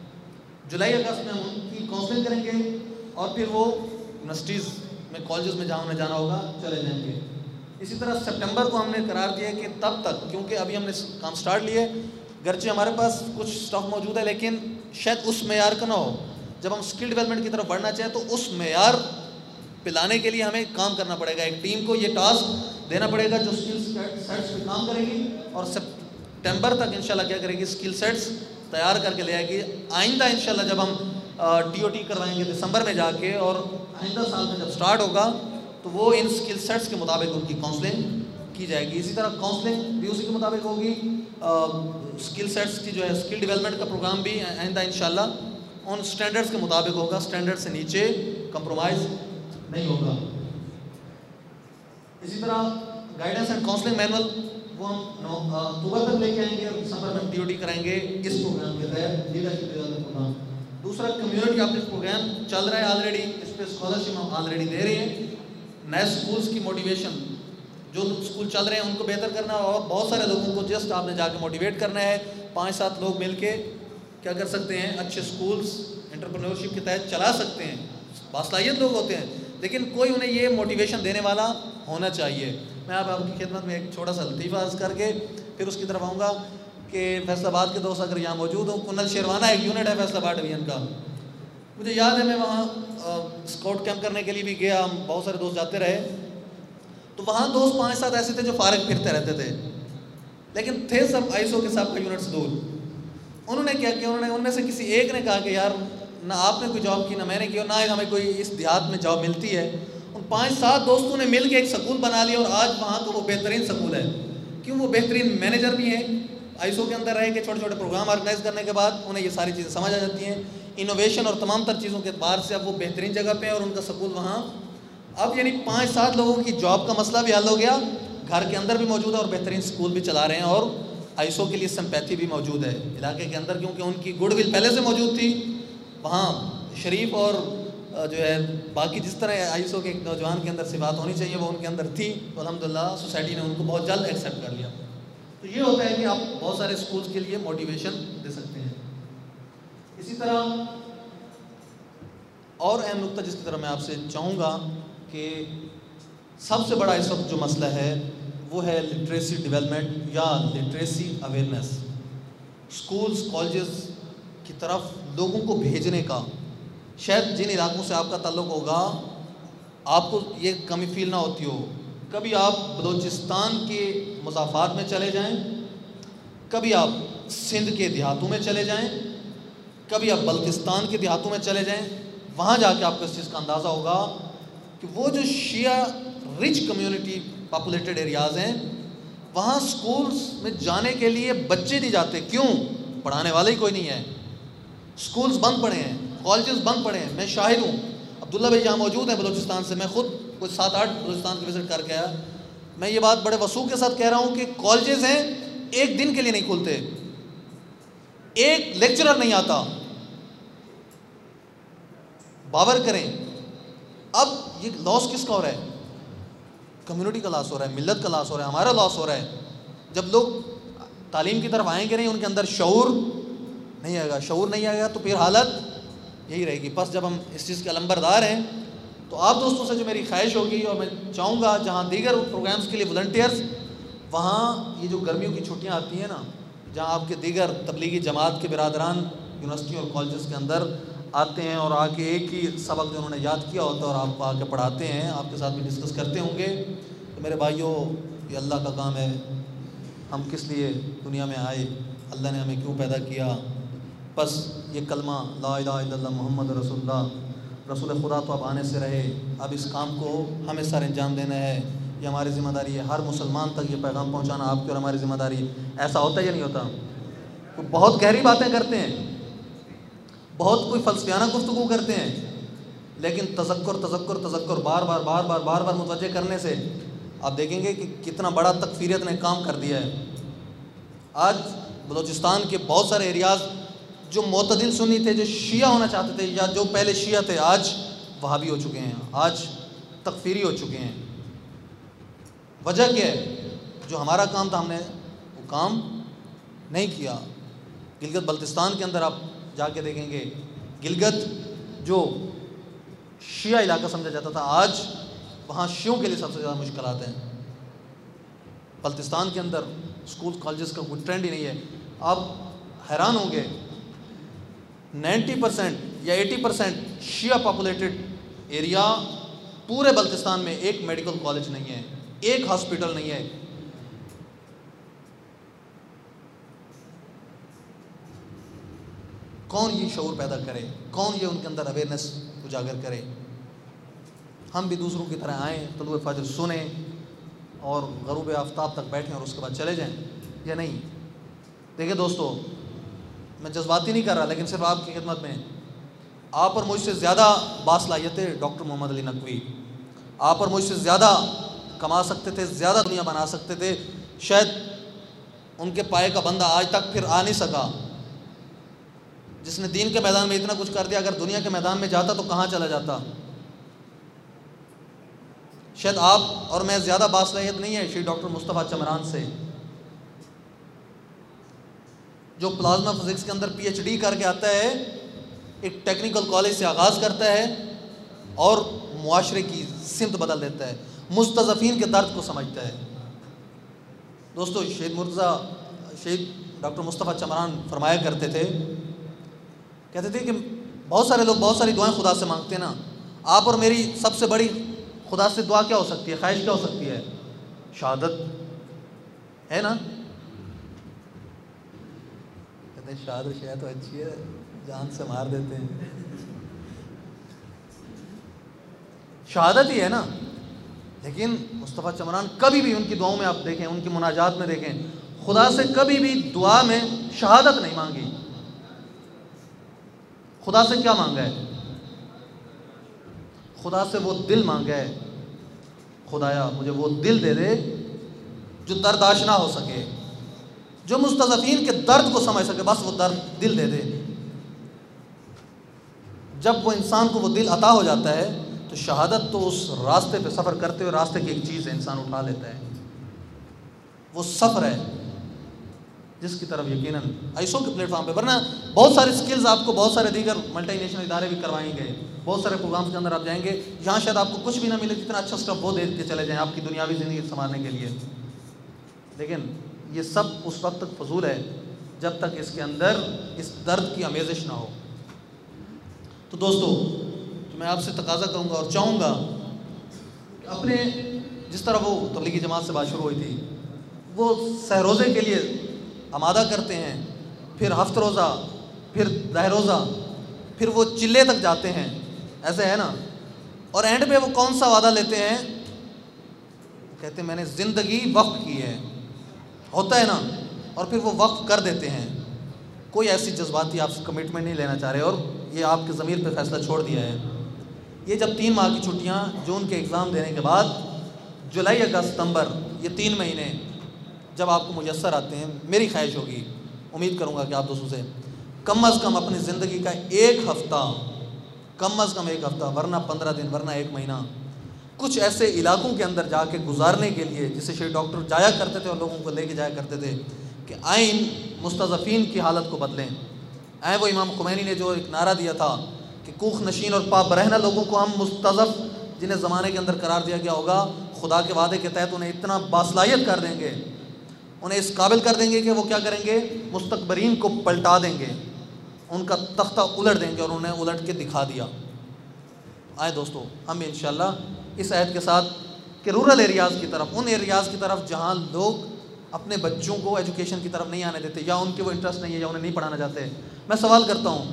میں ہم ان کی کاؤنسلنگ کریں گے، اور پھر وہ یونیورسٹیز میں، کالجز میں جہاں انہیں جانا ہوگا چلے جائیں گے۔ اسی طرح سپٹمبر کو ہم نے قرار دیا کہ تب تک، کیونکہ ابھی ہم نے کام سٹارٹ لیے، گرچہ ہمارے پاس کچھ سٹاف موجود ہے، لیکن شاید اس معیار کا نہ ہو، جب ہم اسکل ڈیولپمنٹ کی طرف بڑھنا چاہیں تو اس معیار پہ لانے کے لیے ہمیں کام کرنا پڑے گا، ایک ٹیم کو یہ ٹاسک دینا پڑے گا جو اسکل سیٹس پہ کام کرے گی، اور سپٹمبر تک انشاءاللہ کیا کرے گی، اسکل سیٹس تیار کر کے لے آئے گی۔ آئندہ انشاءاللہ جب ہم ٹی او ٹی کروائیں گے دسمبر میں جا کے، اور آئندہ سال میں جب سٹارٹ ہوگا تو وہ ان اسکل سیٹس کے مطابق ان کی کاؤنسلنگ کی جائے گی۔ اسی طرح کاؤنسلنگ بھی اسی کے مطابق ہوگی، اسکل سیٹس کی جو ہے اسکل ڈیولپمنٹ کا پروگرام بھی آئندہ انشاءاللہ ان سٹینڈرڈز کے مطابق ہوگا، سٹینڈرڈ سے نیچے کمپرومائز نہیں ہوگا۔ اسی طرح گائیڈنس اینڈ کاؤنسلنگ مینول وہ ہم اکتوبر تک لے کے آئیں گے، اور دسمبر میں ہم ٹی او ٹی کرائیں گے اس پروگرام کے تحت، لیڈرشپ ڈیولپمنٹ پروگرام۔ دوسرا کمیونٹی اپلفٹ پروگرام چل رہا ہے آلریڈی، اس پہ اسکالرشپ ہم آلریڈی دے رہے ہیں۔ نئے اسکولس کی موٹیویشن، جو اسکول چل رہے ہیں ان کو بہتر کرنا، اور بہت سارے لوگوں کو جسٹ آپ نے جا کے موٹیویٹ کرنا ہے۔ 5-7 لوگ مل کے کیا کر سکتے ہیں، اچھے اسکولس انٹرپرینورشپ کے تحت چلا سکتے ہیں، باصلاحیت لوگ ہوتے ہیں، لیکن کوئی انہیں یہ موٹیویشن دینے والا ہونا چاہیے۔ میں آپ کی خدمت میں ایک چھوٹا سا لطیفہ عرض کر کے پھر اس کی طرف آؤں گا۔ کہ فیصل آباد کے دوست اگر یہاں موجود ہوں، کنل شیروانہ ایک یونٹ ہے فیصل آباد ڈویژن کا. مجھے یاد ہے میں وہاں اسکاؤٹ کیمپ کرنے کے لیے بھی گیا، ہم بہت سارے دوست جاتے رہے. تو وہاں دوست 5-7 ایسے تھے جو فارغ پھرتے رہتے تھے، لیکن تھے سب ISO کے صاحب کا یونٹ سے دور. انہوں نے کیا کیا، ان میں سے کسی ایک نے کہا کہ یار نہ آپ نے کوئی جاب کی، نہ میں نے کی، اور نہ ہمیں کوئی اس دیہات میں جاب ملتی ہے. ان 5-7 دوستوں نے مل کے ایک سکول بنا لیا، اور آج وہاں کا وہ بہترین سکول ہے. کیوں؟ وہ بہترین مینیجر بھی ہیں ISO کے اندر رہ کے، چھوٹے چھوٹے پروگرام آرگنائز کرنے کے بعد انہیں یہ ساری چیزیں سمجھ آ جاتی ہیں. انوویشن اور تمام تر چیزوں کے اعتبار سے اب وہ بہترین جگہ پہ ہیں، اور ان کا سکول وہاں اب یعنی 5-7 لوگوں کی جاب کا مسئلہ بھی حل ہو گیا، گھر کے اندر بھی موجود ہے، اور بہترین سکول بھی چلا رہے ہیں. اور ISO کے لیے سمپیتھی بھی موجود ہے علاقے کے اندر، کیونکہ ان کی گڈ ول پہلے سے موجود تھی. وہاں شریف اور جو ہے باقی جس طرح ISO کے ایک نوجوان کے اندر صفات ہونی چاہیے وہ ان کے اندر تھی. تو الحمدللہ سوسائٹی نے ان کو بہت جلد ایکسیپٹ کر لیا. تو یہ ہوتا ہے کہ آپ بہت سارے اسکولس کے لیے موٹیویشن دے سکتے ہیں. اسی طرح اور اہم نقطہ جس کی طرح میں آپ سے چاہوں گا کہ سب سے بڑا اس وقت جو مسئلہ ہے وہ ہے لٹریسی ڈیولپمنٹ یا لٹریسی اویئرنیس. اسکولس کالجز کی طرف لوگوں کو بھیجنے کا. شاید جن علاقوں سے آپ کا تعلق ہوگا آپ کو یہ کمی فیل نہ ہوتی ہو. کبھی آپ بلوچستان کے مضافات میں چلے جائیں، کبھی آپ سندھ کے دیہاتوں میں چلے جائیں، کبھی آپ بلتستان کے دیہاتوں میں چلے جائیں، وہاں جا کے آپ کو اس چیز کا اندازہ ہوگا کہ وہ جو Shia rich community populated areas ہیں وہاں سکولز میں جانے کے لیے بچے نہیں جاتے. کیوں؟ پڑھانے والا ہی کوئی نہیں ہے. سکولز بند پڑے ہیں، کالجز بند پڑے ہیں. میں شاہد ہوں، عبداللہ بھائی یہاں موجود ہیں بلوچستان سے، میں خود کچھ 7-8 بلوچستان کی وزٹ کر کے آیا. میں یہ بات بڑے وثوق کے ساتھ کہہ رہا ہوں کہ کالجز ہیں ایک دن کے لیے نہیں کھلتے، ایک لیکچرر نہیں آتا. باور کریں اب یہ لاس کس کا ہو رہا ہے؟ کمیونٹی کا لاس ہو رہا ہے، ملت کا لاس ہو رہا ہے، ہمارا لاس ہو رہا ہے. جب لوگ تعلیم کی طرف آئیں گے نہیں، ان کے اندر شعور نہیں آئے گا. شعور نہیں آئے گا تو پھر حالت یہی رہے گی. بس جب ہم اس چیز کے علمبردار ہیں تو آپ دوستوں سے جو میری خواہش ہوگی اور میں چاہوں گا جہاں دیگر پروگرامز کے لیے والنٹیئرز، وہاں یہ جو گرمیوں کی چھٹیاں آتی ہیں نا، جہاں آپ کے دیگر تبلیغی جماعت کے برادران یونیورسٹیوں اور کالجز کے اندر آتے ہیں اور آ کے ایک ہی سبق جو انہوں نے یاد کیا ہوتا ہے اور آپ کو آ کے پڑھاتے ہیں، آپ کے ساتھ بھی ڈسکس کرتے ہوں گے. تو میرے بھائیوں، یہ اللہ کا کام ہے. ہم کس لیے دنیا میں آئے، اللہ نے ہمیں کیوں پیدا کیا؟ بس یہ کلمہ لا الہ الا اللہ محمد رسول اللہ، رسول خدا تو اب آنے سے رہے. اب اس کام کو ہمیں سر انجام دینا ہے. یہ ہماری ذمہ داری ہے. ہر مسلمان تک یہ پیغام پہنچانا آپ کی اور ہماری ذمہ داری. ایسا ہوتا ہے یا نہیں ہوتا؟ تو بہت گہری باتیں کرتے ہیں، بہت کوئی فلسفیانہ گفتگو کرتے ہیں، لیکن تذکر بار بار متوجہ کرنے سے آپ دیکھیں گے کہ کتنا بڑا تکفیریت نے کام کر دیا ہے. آج بلوچستان کے بہت سارے ایریاز جو معتدل سنی تھے، جو شیعہ ہونا چاہتے تھے یا جو پہلے شیعہ تھے، آج وہابی ہو چکے ہیں، آج تکفیری ہو چکے ہیں. وجہ کیا ہے؟ جو ہمارا کام تھا ہم نے وہ کام نہیں کیا. گلگت بلتستان کے اندر آپ جا کے دیکھیں گے، گلگت جو شیعہ علاقہ سمجھا جاتا تھا، آج وہاں شیعوں کے لیے سب سے زیادہ مشکلات ہیں. بلتستان کے اندر اسکول کالجز کا کوئی ٹرینڈ ہی نہیں ہے. آپ حیران ہوں گے 90% یا 80% شیعہ پاپولیٹڈ ایریا پورے بلتستان میں ایک میڈیکل کالج نہیں ہے، ایک ہاسپٹل نہیں ہے. کون یہ شعور پیدا کرے؟ کون یہ ان کے اندر اویئرنیس اجاگر کرے؟ ہم بھی دوسروں کی طرح آئیں، طلوع فجر سنیں اور غروب آفتاب تک بیٹھیں اور اس کے بعد چلے جائیں، یا نہیں؟ دیکھیں دوستو، میں جذباتی نہیں کر رہا، لیکن صرف آپ کی خدمت میں، آپ اور مجھ سے زیادہ باصلاحیت ہے ڈاکٹر محمد علی نقوی. آپ اور مجھ سے زیادہ کما سکتے تھے، زیادہ دنیا بنا سکتے تھے. شاید ان کے پائے کا بندہ آج تک پھر آ نہیں سکا. جس نے دین کے میدان میں اتنا کچھ کر دیا، اگر دنیا کے میدان میں جاتا تو کہاں چلا جاتا؟ شاید آپ اور میں زیادہ باصلاحیت نہیں ہے شہید ڈاکٹر مصطفیٰ چمران سے، جو پلازما فزکس کے اندر PhD کر کے آتا ہے، ایک ٹیکنیکل کالج سے آغاز کرتا ہے اور معاشرے کی سمت بدل دیتا ہے، مستضعفین کے درد کو سمجھتا ہے. دوستو، شہید ڈاکٹر مصطفیٰ چمران فرمایا کرتے تھے، کہتے تھے کہ بہت سارے لوگ بہت ساری دعائیں خدا سے مانگتے ہیں نا، آپ اور میری سب سے بڑی خدا سے دعا کیا ہو سکتی ہے، خواہش کیا ہو سکتی ہے؟ شہادت ہے نا؟ کہتے ہیں شہادت شاید تو اچھی ہے، جان سے مار دیتے ہیں، شہادت ہی ہے نا۔ لیکن مصطفیٰ چمران کبھی بھی ان کی دعاؤں میں آپ دیکھیں، ان کی مناجات میں دیکھیں، خدا سے کبھی بھی دعا میں شہادت نہیں مانگی۔ خدا سے کیا مانگا ہے؟ خدا سے وہ دل مانگا ہے، خدایا مجھے وہ دل دے دے جو درد آشنا ہو سکے، جو مستضعفین کے درد کو سمجھ سکے، بس وہ درد دل دے دے۔ جب وہ انسان کو وہ دل عطا ہو جاتا ہے تو شہادت تو اس راستے پہ سفر کرتے ہوئے راستے کی ایک چیز ہے، انسان اٹھا لیتا ہے، وہ سفر ہے جس کی طرف یقیناً آئیسو کے پلیٹ فارم پہ، ورنہ بہت سارے سکلز آپ کو بہت سارے دیگر ملٹی نیشنل ادارے بھی کروائیں گے، بہت سارے پروگرامز کے اندر آپ جائیں گے، یہاں شاید آپ کو کچھ بھی نہ ملے، جتنا اچھا اسٹف وہ دے کے چلے جائیں آپ کی دنیاوی زندگی سنوارنے کے لیے، لیکن یہ سب اس وقت تک فضول ہے جب تک اس کے اندر اس درد کی آمیزش نہ ہو۔ تو دوستو، میں آپ سے تقاضا کروں گا اور چاہوں گا کہ اپنے جس طرح وہ تبلیغی جماعت سے بات شروع ہوئی تھی، وہ سہ روزے کے لیے آمادہ کرتے ہیں، پھر ہفت روزہ، پھر دہ روزہ، پھر وہ چلے تک جاتے ہیں، ایسے ہے نا، اور اینڈ پہ وہ کون سا وعدہ لیتے ہیں؟ کہتے ہیں میں نے زندگی وقف کی ہے، ہوتا ہے نا، اور پھر وہ وقف کر دیتے ہیں۔ کوئی ایسی جذباتی آپ سے کمٹمنٹ نہیں لینا چاہ رہے، اور یہ آپ کے ضمیر پہ فیصلہ چھوڑ دیا ہے۔ یہ جب 3 ماہ کی چھٹیاں، جون کے ایگزام دینے کے بعد جولائی، اگست، ستمبر، یہ 3 مہینے جب آپ کو میسر آتے ہیں، میری خواہش ہوگی، امید کروں گا کہ آپ دوستوں سے کم از کم اپنی زندگی کا 1 ہفتہ، کم از کم 1 ہفتہ، ورنہ 15 دن، ورنہ 1 مہینہ، کچھ ایسے علاقوں کے اندر جا کے گزارنے کے لیے جسے شیخ ڈاکٹر جایا کرتے تھے اور لوگوں کو لے کے جایا کرتے تھے کہ آئیں ان مستضعفین کی حالت کو بدلیں۔ آئیں وہ امام خمینی نے جو ایک نعرہ دیا تھا کہ کوخ نشین اور پا برہنہ لوگوں کو ہم مستضعف جنہیں زمانے کے اندر قرار دیا گیا ہوگا، خدا کے وعدے کے تحت انہیں اتنا باصلاحیت کر دیں گے، انہیں اس قابل کر دیں گے کہ وہ کیا کریں گے؟ مستکبرین کو پلٹا دیں گے، ان کا تختہ الٹ دیں گے، اور انہیں الٹ کے دکھا دیا۔ آئے دوستو، ہم بھی انشاءاللہ اس عہد کے ساتھ کہ رورل ایریاز کی طرف، ان ایریاز کی طرف جہاں لوگ اپنے بچوں کو ایجوکیشن کی طرف نہیں آنے دیتے، یا ان کے وہ انٹرسٹ نہیں ہے، یا انہیں نہیں پڑھانا چاہتے، میں سوال کرتا ہوں،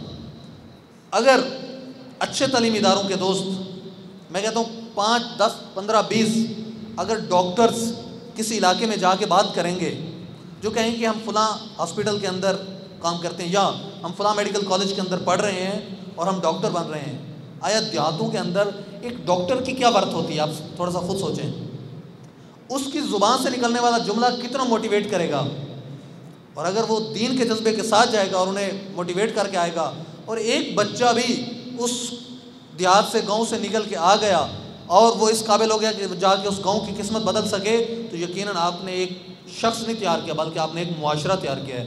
اگر اچھے تعلیمی اداروں کے دوست، میں کہتا ہوں 5، 10، 15، 20 اگر ڈاکٹرز کسی علاقے میں جا کے بات کریں گے، جو کہیں کہ ہم فلاں ہاسپٹل کے اندر کام کرتے ہیں، یا ہم فلاں میڈیکل کالج کے اندر پڑھ رہے ہیں اور ہم ڈاکٹر بن رہے ہیں، آیا دیہاتوں کے اندر ایک ڈاکٹر کی کیا ورتھ ہوتی ہے؟ آپ تھوڑا سا خود سوچیں، اس کی زبان سے نکلنے والا جملہ کتنا موٹیویٹ کرے گا، اور اگر وہ دین کے جذبے کے ساتھ جائے گا اور انہیں موٹیویٹ کر کے آئے گا، اور ایک بچہ بھی اس دیہات سے، گاؤں سے نکل کے آ گیا اور وہ اس قابل ہو گیا کہ جا کے اس گاؤں کی قسمت بدل سکے، تو یقیناً آپ نے ایک شخص نہیں تیار کیا بلکہ آپ نے ایک معاشرہ تیار کیا ہے۔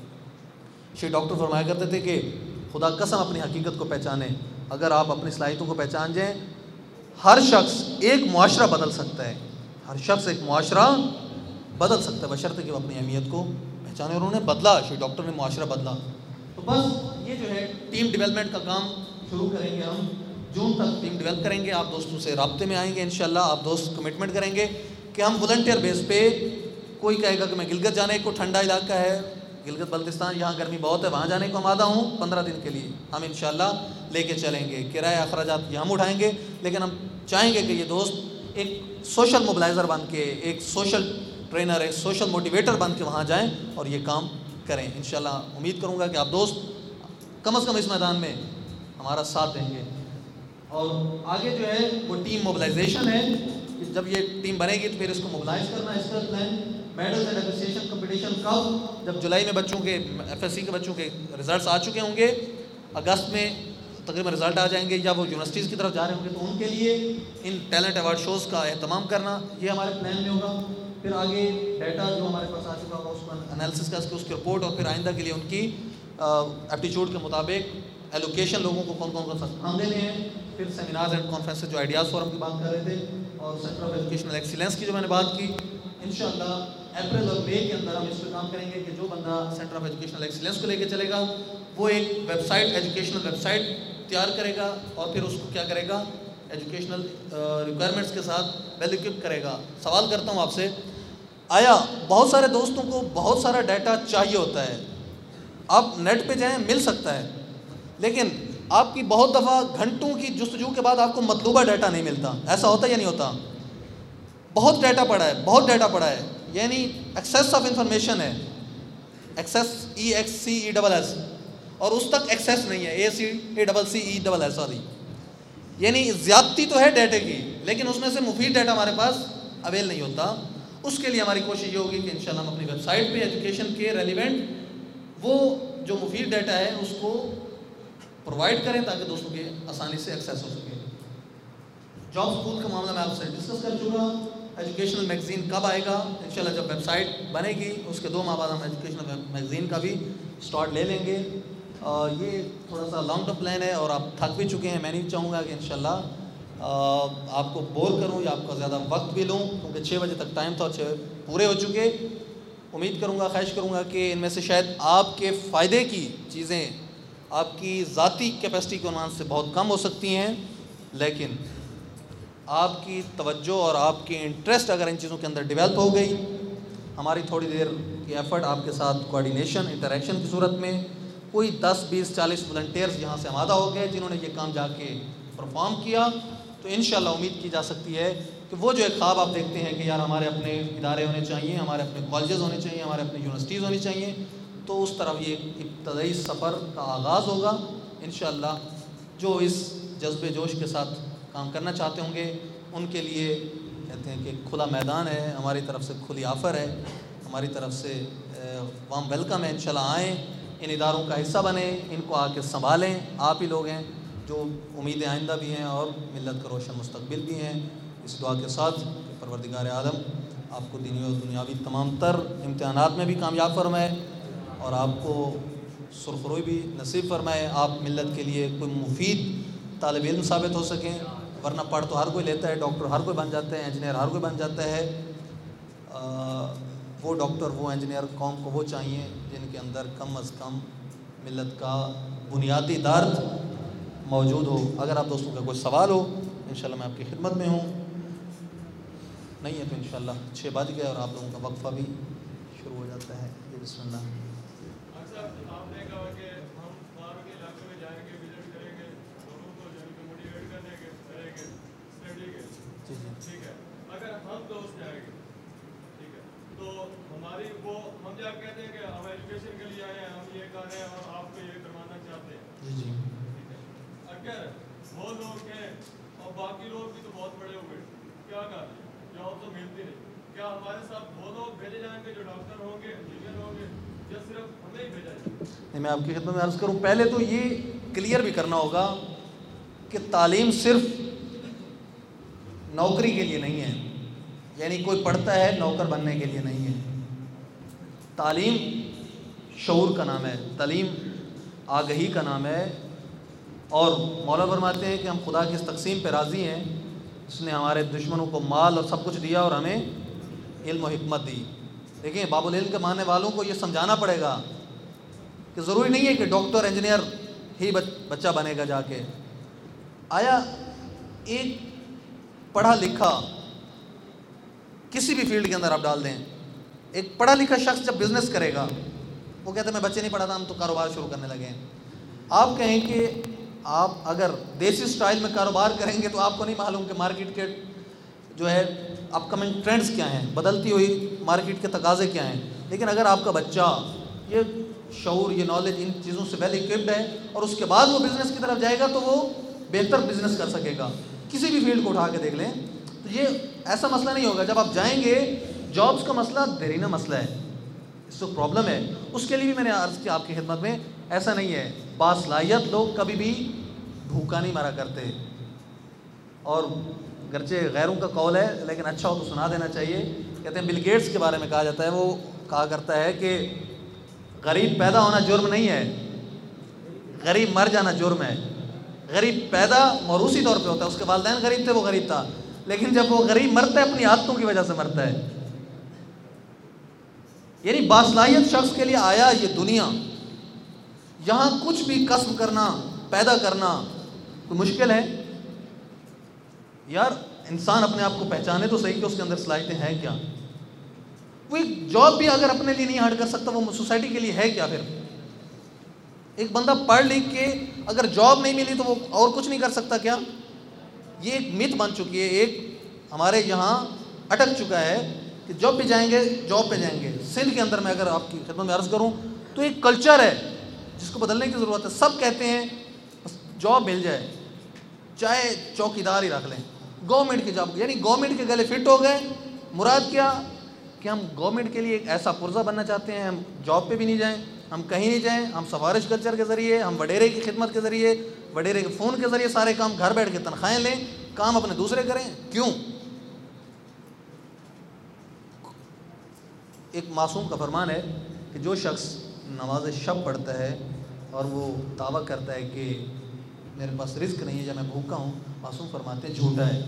شیخ ڈاکٹر فرمایا کرتے تھے کہ خدا قسم اپنی حقیقت کو پہچانے، اگر آپ اپنی صلاحیتوں کو پہچان جائیں، ہر شخص ایک معاشرہ بدل سکتا ہے، ہر شخص ایک معاشرہ بدل سکتا ہے، بشرطے کہ وہ اپنی اہمیت کو پہچانے، اور انہوں نے بدلا، شیخ ڈاکٹر نے معاشرہ بدلا۔ تو بس یہ جو ہے ٹیم ڈیولپمنٹ کا کام شروع کریں گے ہم، جون تک ٹیم ڈیولپ کریں گے، آپ دوستوں سے رابطے میں آئیں گے انشاءاللہ، آپ دوست کمٹمنٹ کریں گے کہ ہم والنٹیئر بیس پہ، کوئی کہے گا کہ میں گلگت جانے کو، ٹھنڈا علاقہ ہے گلگت بلتستان، یہاں گرمی بہت ہے، وہاں جانے کو آمادہ ہوں 15 دن کے لیے، ہم انشاءاللہ لے کے چلیں گے، کرایہ اخراجات یہ ہم اٹھائیں گے، لیکن ہم چاہیں گے کہ یہ دوست ایک سوشل موبلائزر بن کے، ایک سوشل ٹرینر، ایک سوشل موٹیویٹر بن کے وہاں جائیں اور یہ کام کریں۔ انشاءاللہ امید کروں گا کہ آپ دوست کم از کم اس میدان میں ہمارا ساتھ دیں گے، اور آگے جو ہے وہ ٹیم موبلائزیشن ہے، جب یہ ٹیم بنے گی تو پھر اس کو موبلائز کرنا، اس کا پلان، میڈلز اینڈ اپریسیشن کمپٹیشن کب؟ جب جولائی میں بچوں کے FSC کے بچوں کے رزلٹس آ چکے ہوں گے، اگست میں تقریباً رزلٹ آ جائیں گے، یا وہ یونیورسٹیز کی طرف جا رہے ہوں گے، تو ان کے لیے ان ٹیلنٹ ایوارڈ شوز کا اہتمام کرنا، یہ ہمارے پلان میں ہوگا۔ پھر آگے ڈیٹا جو ہمارے پاس آ چکا ہوگا اس کا انالیسس کا، اس کی رپورٹ، اور پھر آئندہ کے لیے ان کی ایپٹیچیوڈ کے مطابق ایلوکیشن، لوگوں کو کون کون سا کام دینے ہیں، پھر سیمینارز اینڈ کانفرنسز جو آئیڈیاز فورم کی بات کر رہے تھے، اور سینٹر آف ایجوکیشنل ایکسیلنس کی جو میں نے بات کی، انشاءاللہ اپریل اور مئی کے اندر ہم اس پہ کام کریں گے کہ جو بندہ سینٹر آف ایجوکیشنل ایکسیلنس کو لے کے چلے گا وہ ایک web site educational web site تیار کرے گا اور پھر اس کو کیا کرے گا ایجوکیشنل ریکوائرمنٹس کے ساتھ ویل اکوپ کرے گا. سوال کرتا ہوں آپ سے, آیا بہت سارے دوستوں کو بہت سارا ڈیٹا چاہیے ہوتا ہے, آپ نیٹ پہ جائیں مل سکتا ہے, لیکن آپ کی بہت دفعہ گھنٹوں کی جستجو کے بعد آپ کو مطلوبہ ڈیٹا نہیں ملتا. ایسا ہوتا ہے یا نہیں ہوتا؟ بہت ڈیٹا پڑا ہے, یعنی ایکسیس آف انفارمیشن ہے, ایکسیس EXCESS, اور اس تک ایکسیس نہیں ہے, ACCESS سوری. یعنی زیادتی تو ہے ڈیٹا کی, لیکن اس میں سے مفید ڈیٹا ہمارے پاس اویل نہیں ہوتا. اس کے لیے ہماری کوشش یہ ہوگی کہ انشاءاللہ ہم اپنی ویب سائٹ پہ ایجوکیشن کے ریلیونٹ وہ جو مفید ڈیٹا ہے اس کو پرووائڈ کریں تاکہ دوستوں کے آسانی سے ایکسیس ہو سکے. جاب اسکول کا معاملہ میں آپ سے ڈسکس کر چکا. ایجوکیشنل میگزین کب آئے گا؟ انشاءاللہ جب ویب سائٹ بنے گی اس کے 2 ماہ بعد ہم ایجوکیشنل میگزین کا بھی سٹارٹ لے لیں گے. یہ تھوڑا سا لانگ ٹرم پلان ہے اور آپ تھک بھی چکے ہیں. میں نہیں چاہوں گا کہ انشاءاللہ آپ کو بور کروں یا آپ کا زیادہ وقت بھی لوں, کیونکہ 6 بجے تک ٹائم تھا اور 6 پورے ہو چکے. امید کروں گا, خواہش کروں گا کہ ان میں سے شاید آپ کے فائدے کی چیزیں آپ کی ذاتی کیپیسٹی کے عنوان سے بہت کم ہو سکتی ہیں, لیکن آپ کی توجہ اور آپ کی انٹرسٹ اگر ان چیزوں کے اندر ڈیولپ ہو گئی, ہماری تھوڑی دیر کی ایفرٹ آپ کے ساتھ کوآرڈینیشن انٹریکشن کی صورت میں کوئی 10 20 40 والنٹیئرز یہاں سے آمادہ ہو گئے جنہوں نے یہ کام جا کے پرفارم کیا, تو انشاءاللہ امید کی جا سکتی ہے کہ وہ جو ایک خواب آپ دیکھتے ہیں کہ یار ہمارے اپنے ادارے ہونے چاہیے, ہمارے اپنے کالجز ہونے چاہیے, ہمارے اپنے یونیورسٹیز ہونی چاہیے, تو اس طرف یہ ابتدائی سفر کا آغاز ہوگا انشاءاللہ. جو اس جذبے جوش کے ساتھ کام کرنا چاہتے ہوں گے ان کے لیے کہتے ہیں کہ کھلا میدان ہے, ہماری طرف سے کھلی آفر ہے, ہماری طرف سے وارم ویلکم ہے. انشاءاللہ آئیں, ان اداروں کا حصہ بنیں, ان کو آ کے سنبھالیں. آپ ہی لوگ ہیں جو امید آئندہ بھی ہیں اور ملت کا روشن مستقبل بھی ہیں. اس دعا کے ساتھ کہ پروردگار عالم آپ کو دینی اور دنیاوی تمام تر امتحانات میں بھی کامیاب فرمائے اور آپ کو سرخروئی بھی نصیب فرمائے. آپ ملت کے لیے کوئی مفید طالب علم ثابت ہو سکیں, ورنہ پڑھ تو ہر کوئی لیتا ہے, ڈاکٹر ہر کوئی بن جاتا ہے, انجینئر ہر کوئی بن جاتا ہے. وہ ڈاکٹر وہ انجینئر قوم کو وہ چاہیے جن کے اندر کم از کم ملت کا بنیادی درد موجود ہو. اگر آپ دوستوں کا کوئی سوال ہو انشاءاللہ میں آپ کی خدمت میں ہوں, نہیں ہے تو انشاءاللہ 6 بج گئے اور آپ لوگوں کا وقفہ بھی شروع ہو جاتا ہے. بسم اللہ. آپ نے کہا کہ ہم باہر کے علاقے میں جائیں گے, وزٹ کریں گے, لوگوں کو موٹیویٹ کریں گے اسٹڈی کے, ٹھیک ہے. اگر ہم دوست جائیں گے, ٹھیک ہے, تو ہماری وہ ہم جا کہتے ہیں کہ ہم ایجوکیشن کے لیے آئے ہیں, ہم یہ کر رہے ہیں اور آپ کو یہ کروانا چاہتے ہیں, ٹھیک ہے. اگر وہ لوگ ہیں اور باقی لوگ بھی تو بہت بڑے ہوئے, کیا کر جاب تو ملتی نہیں, کیا ہمارے ساتھ وہ لوگ بھیجے جائیں گے جو ڈاکٹر ہوں گے, انجینئر ہوں گے, یا صرف ہمیں ہی بھیجا جائے؟ نہیں, میں آپ کی خدمت میں عرض کروں, پہلے تو یہ کلیئر بھی کرنا ہوگا کہ تعلیم صرف نوکری کے لیے نہیں ہے, یعنی کوئی پڑھتا ہے نوکر بننے کے لیے نہیں ہے. تعلیم شعور کا نام ہے, تعلیم آگہی کا نام ہے. اور مولا فرماتے ہیں کہ ہم خدا کی اس تقسیم پہ راضی ہیں جس نے ہمارے دشمنوں کو مال اور سب کچھ دیا اور ہمیں علم و حکمت دی. دیکھیں, باب العلم کے ماننے والوں کو یہ سمجھانا پڑے گا کہ ضروری نہیں ہے کہ ڈاکٹر انجینئر ہی بچہ بنے گا جا کے. آیا ایک پڑھا لکھا کسی بھی فیلڈ کے اندر آپ ڈال دیں, ایک پڑھا لکھا شخص جب بزنس کرے گا وہ کہتا ہے میں بچے نہیں پڑھاتا, ہم تو کاروبار شروع کرنے لگے ہیں. آپ کہیں کہ آپ اگر دیسی سٹائل میں کاروبار کریں گے تو آپ کو نہیں معلوم کہ مارکیٹ کے جو ہے اپ کمنگ ٹرینڈز کیا ہیں, بدلتی ہوئی مارکیٹ کے تقاضے کیا ہیں. لیکن اگر آپ کا بچہ یہ شعور, یہ نالج ان چیزوں سے ویل اکوپڈ ہے اور اس کے بعد وہ بزنس کی طرف جائے گا تو وہ بہتر بزنس کر سکے گا. کسی بھی فیلڈ کو اٹھا کے دیکھ لیں تو یہ ایسا مسئلہ نہیں ہوگا. جب آپ جائیں گے, جابس کا مسئلہ دیرینہ مسئلہ ہے, اس کو پرابلم ہے. اس کے لیے بھی میں نے عرض کیا آپ کی خدمت میں, ایسا نہیں ہے, باصلاحیت لوگ کبھی بھی بھوکا نہیں مرا کرتے. اور گرچہ غیروں کا قول ہے لیکن اچھا ہو تو سنا دینا چاہیے. کہتے ہیں بل گیٹس کے بارے میں کہا جاتا ہے, وہ کہا کرتا ہے کہ غریب پیدا ہونا جرم نہیں ہے, غریب مر جانا جرم ہے. غریب پیدا موروثی طور پہ ہوتا ہے, اس کے والدین غریب تھے, وہ غریب تھا, لیکن جب وہ غریب مرتا ہے اپنی عادتوں کی وجہ سے مرتا ہے. یعنی باصلاحیت شخص کے لیے آیا یہ دنیا، یہاں کچھ بھی کسب کرنا، پیدا کرنا کوئی مشکل ہے؟ یار انسان اپنے آپ کو پہچانے تو صحیح کہ اس کے اندر صلاحیتیں ہیں کیا. وہ ایک جاب بھی اگر اپنے لیے نہیں ہارڈ کر سکتا، وہ سوسائٹی کے لیے ہے کیا پھر؟ ایک بندہ پڑھ لکھ کے اگر جاب نہیں ملی تو وہ اور کچھ نہیں کر سکتا کیا؟ یہ ایک مت بن چکی ہے، ایک ہمارے یہاں اٹک چکا ہے کہ جاب پہ جائیں گے، جاب پہ جائیں گے. سندھ کے اندر میں اگر آپ کی خدمت میں عرض کروں تو ایک کلچر ہے جس کو بدلنے کی ضرورت ہے. سب کہتے ہیں بس جاب مل جائے، چاہے چوکیدار ہی رکھ لیں، گورنمنٹ کی جاب. یعنی گورنمنٹ کے گلے فٹ ہو گئے. مراد کیا کہ ہم گورنمنٹ کے لیے ایک ایسا پرزہ بننا چاہتے ہیں، ہم جاب پہ بھی نہیں جائیں، ہم کہیں نہیں جائیں، ہم سفارش کلچر کے ذریعے، ہم وڈیرے کی خدمت کے ذریعے، وڈیرے کے فون کے ذریعے سارے کام گھر بیٹھ کے تنخواہیں لیں، کام اپنے دوسرے کریں. کیوں؟ ایک معصوم کا فرمان ہے کہ جو شخص نماز شب پڑھتا ہے اور وہ دعویٰ کرتا ہے کہ میرے پاس رزق نہیں ہے یا میں بھوکا ہوں، معصوم فرماتے ہیں جھوٹا ہے،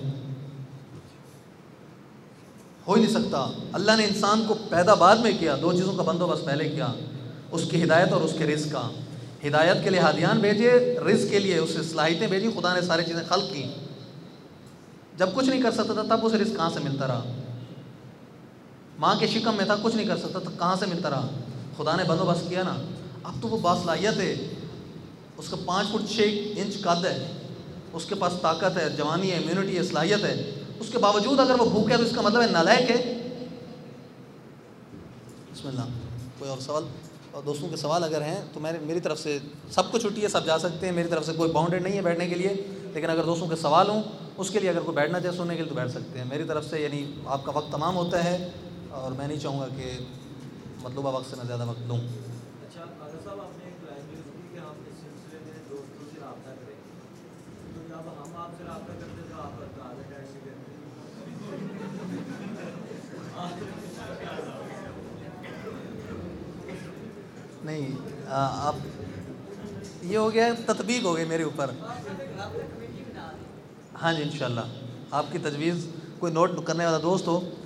ہو ہی نہیں سکتا. اللہ نے انسان کو پیدا بعد میں کیا، دو چیزوں کا بندوبست پہلے کیا، اس کی ہدایت اور اس کے رزق کا. ہدایت کے لیے ہادیان بھیجے، رزق کے لیے اسے صلاحیتیں بھیجی. خدا نے ساری چیزیں خلق کی. جب کچھ نہیں کر سکتا تھا تب اسے رزق کہاں سے ملتا رہا؟ ماں کے شکم میں تھا، کچھ نہیں کر سکتا تو کہاں سے ملتا رہا؟ خدا نے بندوبست کیا نا. اب تو وہ باصلاحیت ہے، اس کا 5 فٹ 6 انچ قد ہے، اس کے پاس طاقت ہے، جوانی ہے، امیونٹی ہے، صلاحیت ہے. اس کے باوجود اگر وہ بھوکا ہے تو اس کا مطلب ہے نالائق ہے. بسم اللہ. کوئی اور سوال؟ اور دوستوں کے سوال اگر ہیں تو میری طرف سے سب کو چھٹی ہے، سب جا سکتے ہیں. میری طرف سے کوئی باؤنڈیڈ نہیں ہے بیٹھنے کے لیے، لیکن اگر دوستوں کے سوال ہوں اس کے لیے اگر کوئی بیٹھنا چاہے سننے کے لیے تو بیٹھ سکتے ہیں. میری طرف سے یعنی آپ کا وقت تمام ہوتا ہے اور میں نہیں چاہوں گا کہ مطلوبہ وقت سے میں زیادہ وقت دوں. اچھا قادر صاحب، آپ نے ایک لائن یوز کی کہ ہم اس سلسلے میں دوستوں سے رابطہ کریں، تو جب ہم آپ سے رابطہ کرتے ہیں تو آپ قادر ٹائم سے کہتے ہیں. نہیں آپ یہ ہو گیا، تطبیق ہو گئی میرے اوپر. ہاں جی انشاءاللہ آپ کی تجویز، کوئی نوٹ کرنے والا دوست ہو